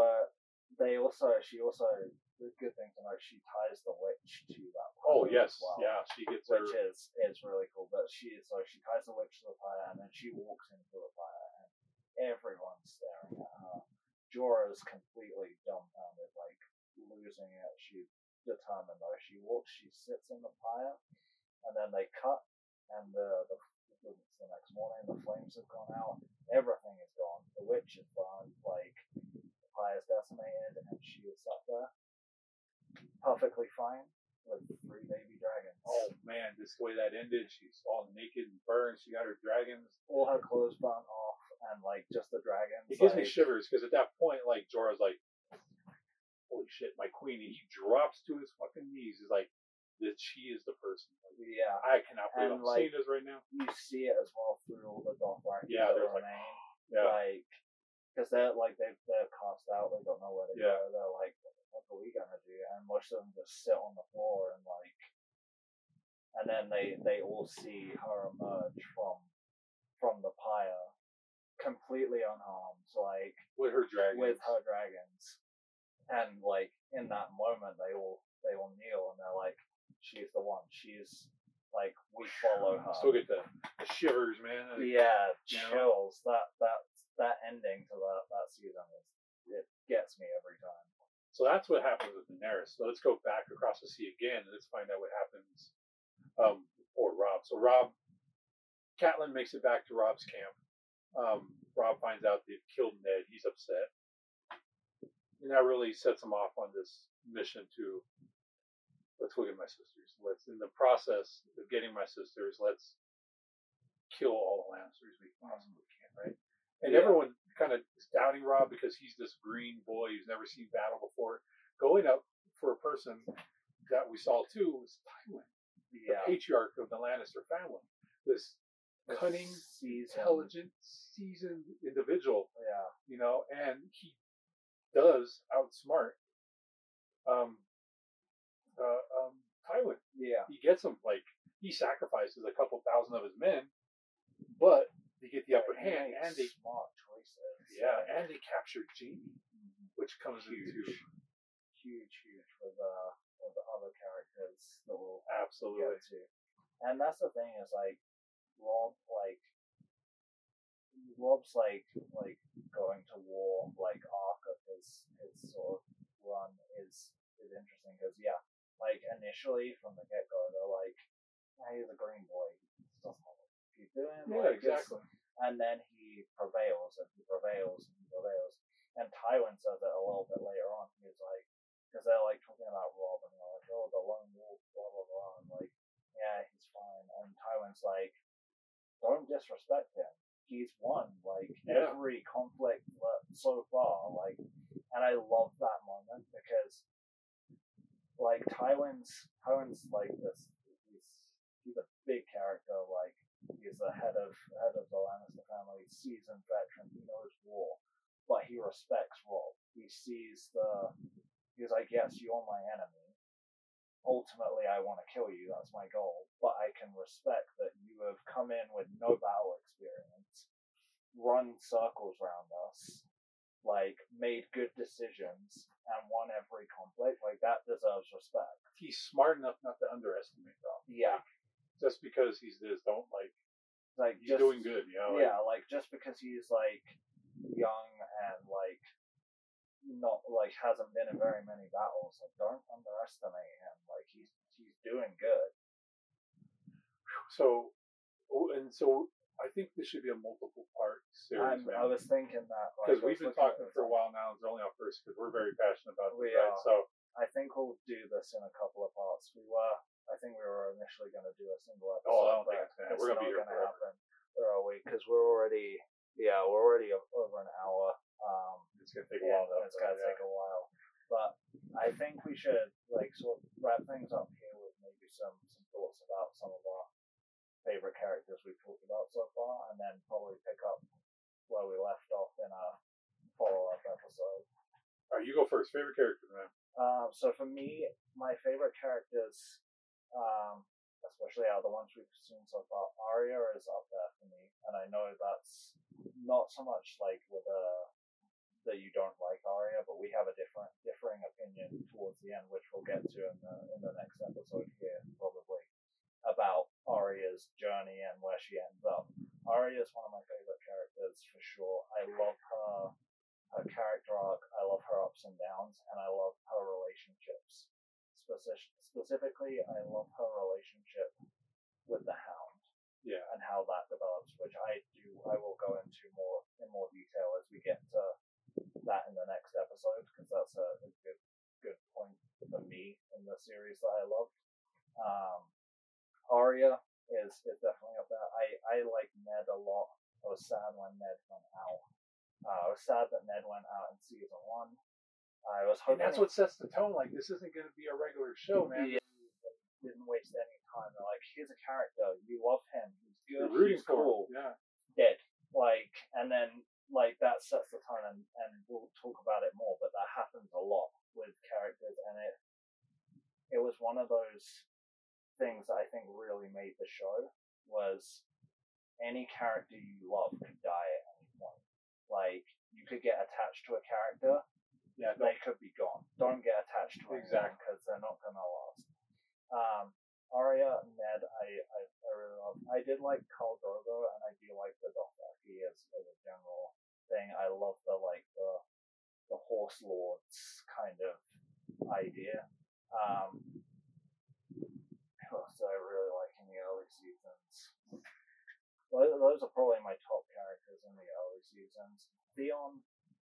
she also the good thing to know, she ties the witch to that pyre. Oh yes, as well, she gets which is really cool. But she ties the witch to the pyre, and then she walks into the pyre, and everyone's staring at her. Jorah's completely dumbfounded, like losing it. She's determined though. She walks, she sits in the pyre, and then they cut, and it's the next morning. The flames have gone out. Everything is gone. The witch is gone. Like the pyre is decimated, and she is sat there, perfectly fine with 3 baby dragons. Oh man, this way that ended. She's all naked and burned. She got her dragons. All her clothes burnt off. And like just the dragons. It gives me shivers because at that point, like Jorah's like, "Holy shit, my queen!" And he drops to his fucking knees. He's like, "That she is the person." Like, I cannot believe I'm seeing this right now. You see it as well through all the Dothraki. They're like, because they're cast out. They don't know where to go. They're like, "What are we gonna do?" And most of them just sit on the floor and like, and then they all see her emerge from the pyre. Completely unharmed, like with her dragons, and like in that moment they all kneel and they're like, she's the one. She's like, we follow her. Still get the shivers, man. Chills. That ending to that season it gets me every time. So that's what happens with Daenerys. So let's go back across the sea again and let's find out what happens for Robb. So Catelyn makes it back to Robb's camp. Robb finds out they've killed Ned. He's upset. And that really sets him off on this mission to, let's go get my sisters. In the process of getting my sisters, let's kill all the Lannisters we possibly can, right? And everyone kind of is doubting Robb because he's this green boy who's never seen battle before. Going up for a person that we saw too was Tywin, the patriarch of the Lannister family. This cunning, intelligent, seasoned individual. Yeah. You know, and he does outsmart Tywin. Yeah. He gets him, he sacrifices a couple thousand of his men, but they get the upper hand and they smart choices. Yeah, and they capture Jaime, which comes huge with the other characters that we'll absolutely get to. And that's the thing is Robb's going to war arc of his sort of run is interesting because initially from the get go they're he's a green boy, he doesn't know what he's doing. Exactly. And then he prevails and he prevails and he prevails. And Tywin says it a little bit later on. He's because they're talking about Robb and they're oh, the lone wolf, blah blah blah, and yeah, he's fine. And Tywin's don't disrespect him. He's won every conflict so far. And I love that moment because Tywin's this. He's a big character. He's the head of the Lannister family, seasoned veteran. He knows war, but he respects Robb. He sees he's yes, you're my enemy. Ultimately, I want to kill you. That's my goal. But I can respect that you have come in with no battle experience, run circles around us, made good decisions, and won every conflict. That deserves respect. He's smart enough not to underestimate Robb. Yeah. Just because he's this, don't he's just, doing good, you know? Just because he's young and not hasn't been in very many battles, don't underestimate him. He's doing good. So I think this should be a multiple part series. I was thinking that because we've been talking for a while now. It's only on first because we're very passionate about this. Right? So I think we'll do this in a couple of parts. I think we were initially going to do a single episode. Oh, I don't think it's going to. We're going to be here forever. Happen. Where are we? Because we're already over an hour. It's going to take a while. It's going to take a while. But I think we should sort of wrap things up here with maybe some thoughts about some of our favorite characters we've talked about so far, and then probably pick up where we left off in a follow-up episode. All right, you go first. Favorite character, man. So for me, my favorite characters, especially out of the ones we've seen so far, Arya is up there for me, and I know that's not so much with that you don't like Arya, but we have a differing opinion towards the end, which we'll get to in the next episode here, probably, about Arya's journey and where she ends up. Arya is one of my favorite characters for sure. I love her character arc. I love her ups and downs, and I love her relationships. Specifically, I love her relationship with the Hound. Yeah. And how that develops, which I will go into in more detail as we get to that in the next episode, because that's a good point for me in the series that I loved. Arya is definitely up there. I like Ned a lot. I was sad when Ned went out. I was sad that Ned went out in season 1. I was hoping. And that's what sets the tone. This isn't going to be a regular show, man. Yeah, didn't waste any time. They're here's a character. You love him. He's good. You're rooting he's cool. For him. Yeah. Dead. And then that sets the tone, and we'll talk about it more. But that happens a lot with characters, and it was one of those things that I think really made the show was any character you love could die at any point. You could get attached to a character, they could be gone. Don't get attached to them because they're not going to last. Arya, Ned, I really love. I did like Khal Drogo, and I do like the Dothraki as a general thing. I love the the Horse Lords kind of idea. Who else did I really like in the early seasons? Well, those are probably my top characters in the early seasons. Theon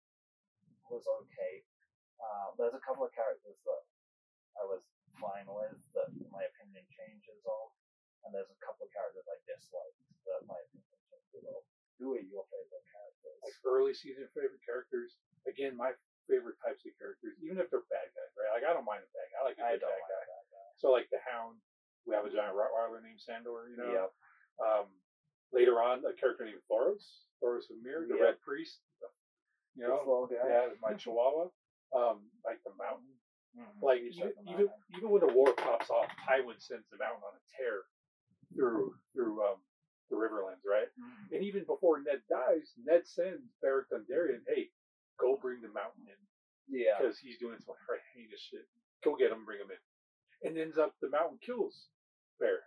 was okay. There's a couple of characters that I was fine with that my opinion changes on, and there's a couple of characters I disliked that my opinion changes on. Who are your favorite characters? Like early season favorite characters. Again, my favorite types of characters, even if they're bad guys, right? Like I don't mind a bad guy. I like a good bad guy. So like the Hound, we have a giant Rottweiler named Sandor. You know. Yep. Later on, a character named Thoros of Mir, the Red Priest. You know, yeah, my Chihuahua. Like the Mountain. Mm-hmm. Like even when the war pops off, Tywin sends the Mountain on a tear through the Riverlands, right? Mm-hmm. And even before Ned dies, Ned sends Beric Dondarrion, hey, go bring the Mountain in. Yeah. Because he's doing some heinous shit. Go get him, bring him in. And ends up the Mountain kills Beric.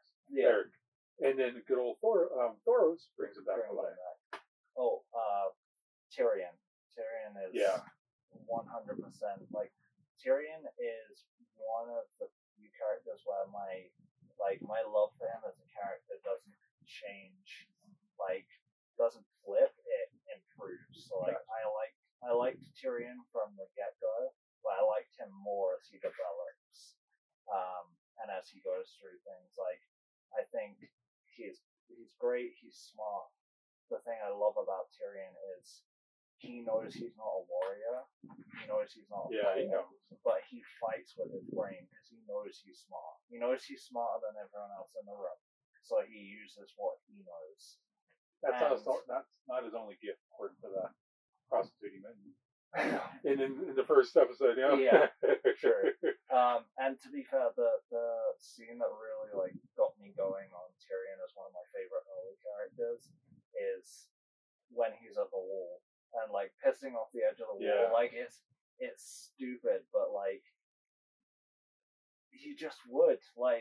And then good old Thoros brings him back to life. Oh, Tyrion. Tyrion is 100% like Tyrion is one of the few characters where my love for him as a character doesn't change, doesn't flip, it improves. So I liked Tyrion from the get-go, but I liked him more as he develops, and as he goes through things. I think he's great, he's smart. The thing I love about Tyrion is he knows he's not a warrior, he knows he's not a fighter, but he fights with his brain because he knows he's smart. He knows he's smarter than everyone else in the room, so he uses what he knows. That's not his only gift, according to that prostitute he met in the first episode. Yeah, sure. And to be fair, the scene that really got me going on Tyrion as one of my favorite early characters is when he's at the wall and pissing off the edge of the wall. It's stupid, but he just would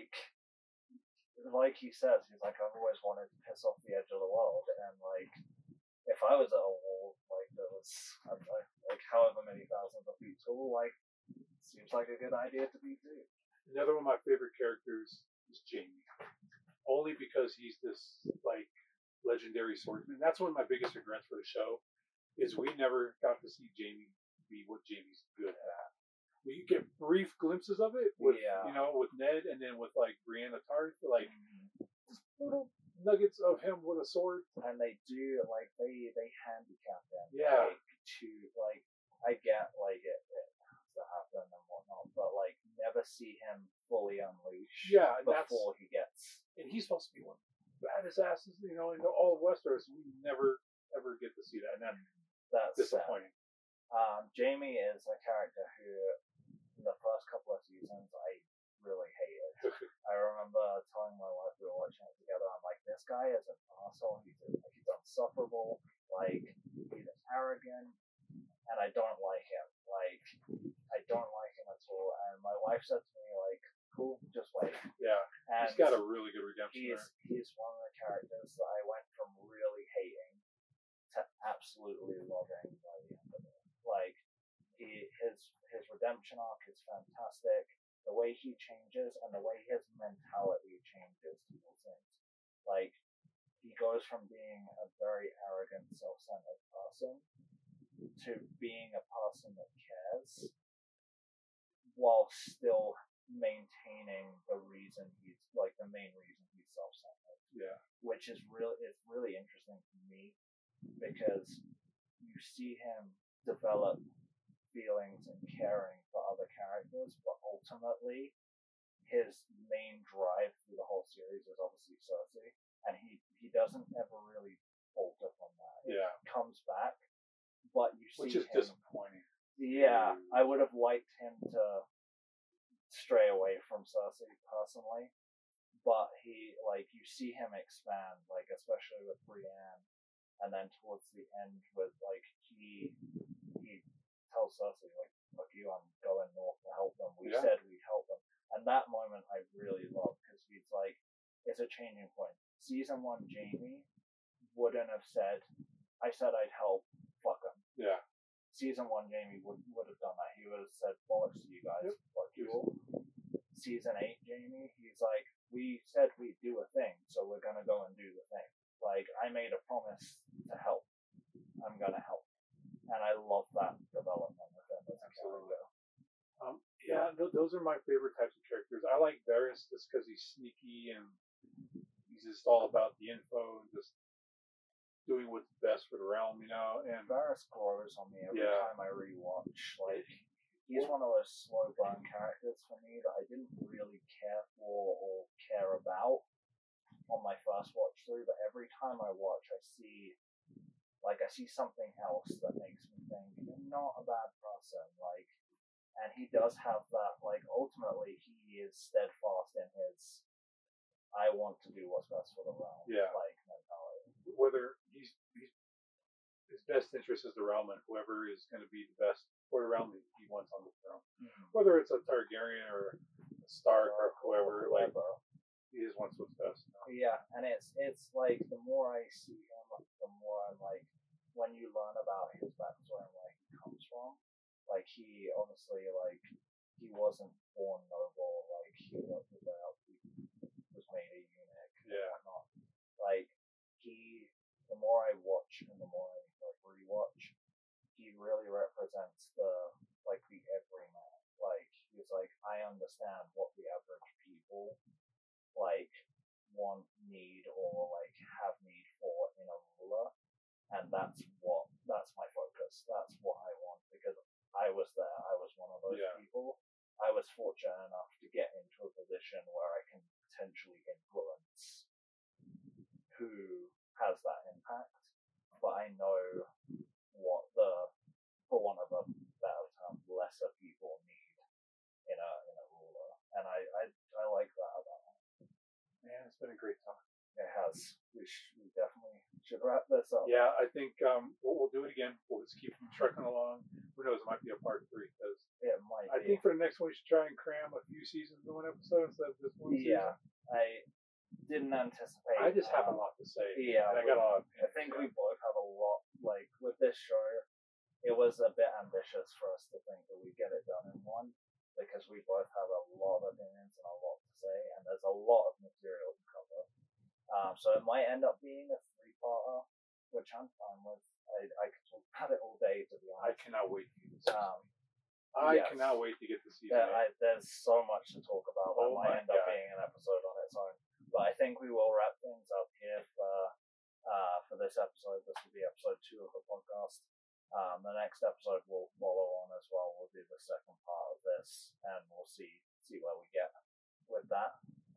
he says, he's I've always wanted to piss off the edge of the world, and if I was at a wall that was, I don't know, however many thousands of feet tall, seems like a good idea to me too. Another one of my favorite characters is Jaime, only because he's this legendary swordsman. That's one of my biggest regrets for the show, is we never got to see Jaime be what Jaime's good at. We get brief glimpses of it with with Ned, and then with Brienne of Tarth, just little nuggets of him with a sword. And they do they handicap him. Yeah. I get it has to happen and whatnot, but never see him fully unleash. Yeah, before he gets. And he's supposed to be one of the baddest asses, in all of Westeros. We never ever get to see that, and that's disappointing. Jaime is a character who, in the first couple of seasons, I really hated. I remember telling my wife, we were watching it together, I'm this guy is an asshole, he's insufferable, he's arrogant, and I don't like him. I don't like him at all. And my wife said to me, cool, just wait. Yeah, and he's got a really good redemption. He's one of the characters that I went from really hating to absolutely loving by the end of it. His redemption arc is fantastic. The way he changes and the way his mentality changes towards things. He goes from being a very arrogant, self-centered person to being a person that cares, while still maintaining the reason he's the main reason he's self-centered. Yeah. Which is really interesting to me, because you see him develop feelings and caring for other characters, but ultimately his main drive through the whole series is obviously Cersei, and he doesn't ever really falter from that. Yeah. It comes back, but you see which is disappointing. Yeah, I would have liked him to stray away from Cersei personally, but he you see him expand, especially with Brienne, and then towards the end with he tells Cersei fuck you, I'm going north to help them. We said we'd help them, and that moment I really love, because he's it's a changing point. Season 1 Jaime wouldn't have said, I said I'd help, fuck him. Yeah. Season 1 Jamie would have done that. He would have said, bollocks to you guys, fuck you all. Season 8 Jamie, he's like, we said we'd do a thing, so we're gonna go and do the thing. Like, I made a promise to help. I'm gonna help. And I love that development of him as a character. Yeah, those are my favorite types of characters. I like Varys just because he's sneaky and he's just all about the info and just doing what's best for the realm, you know. And Varys grows on me every time I rewatch. Like, he's one of those slow burn characters for me that I didn't really care for or care about on my first watch through, but every time I watch, I see something else that makes me think, you're not a bad person. Like, and he does have that, like, ultimately he is steadfast in his I want to do what's best for the realm like mentality. Whether his best interest is the realm, and whoever is going to be the best for the realm he wants on the throne. Mm-hmm. Whether it's a Targaryen or a Stark or whoever, like he just wants what's best. Yeah, and it's like the more I see him, the more I'm like, when you learn about his backstory and where he comes from, like he obviously he wasn't born noble, like he was made a eunuch and whatnot. Like the more I watch and the more I rewatch, he really represents the everyman. Like he's like, I understand what the average people want, need, or have need for in a ruler, and that's my focus. That's what I want, because I was there. I was one of those people. I was fortunate enough to get into a position where I can potentially influence who has that impact, but I know what for want of a better term, lesser people need in a ruler, and I like that about him. Man, it's been a great talk. It has. We definitely should wrap this up. Yeah, I think we'll do it again. We'll just keep trucking along. Who knows? It might be a part 3 because it might. I think for the next one we should try and cram a few seasons in one episode instead of just one season. Yeah, I didn't anticipate. I just have a lot to say. Yeah, and I got a lot. I think we both have a lot. Like with this show, it was a bit ambitious for us to think that we'd get it done in one, because we both have a lot of opinions and a lot to say, and there's a lot of material to cover. So it might end up being a 3-parter, which I'm fine with. I could talk about it all day, to be honest. I cannot wait to get this season. I cannot wait to get the season. There's so much to talk about. That might end up being an episode on its own. But I think we will wrap things up here for this episode. This will be episode 2 of the podcast. The next episode will follow on as well. We'll do the second part of this, and we'll see where we get with that.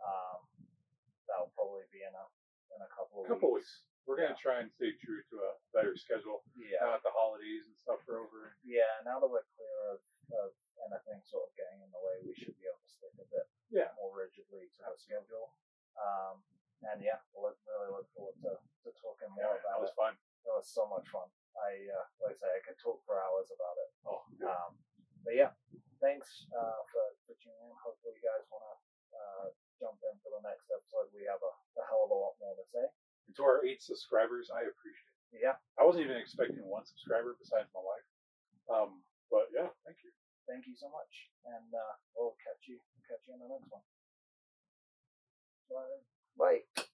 That'll probably be in a couple of weeks. We're going to try and stay true to a better schedule. Yeah. Now that the holidays and stuff are over. Yeah, now that we're clear of anything sort of getting in the way, we should be able to stick a bit more rigidly to the schedule. And we'll really look forward to talking more about it. That was fun. It was so much fun. Like I say, I could talk for hours about it. Oh, but yeah, thanks for tuning in. Hopefully you guys want to jump in for the next episode. We have a hell of a lot more to say. And to our 8 subscribers, I appreciate it. Yeah. I wasn't even expecting 1 subscriber besides my wife. But yeah, thank you. Thank you so much. And we'll catch you in the next one. Bye.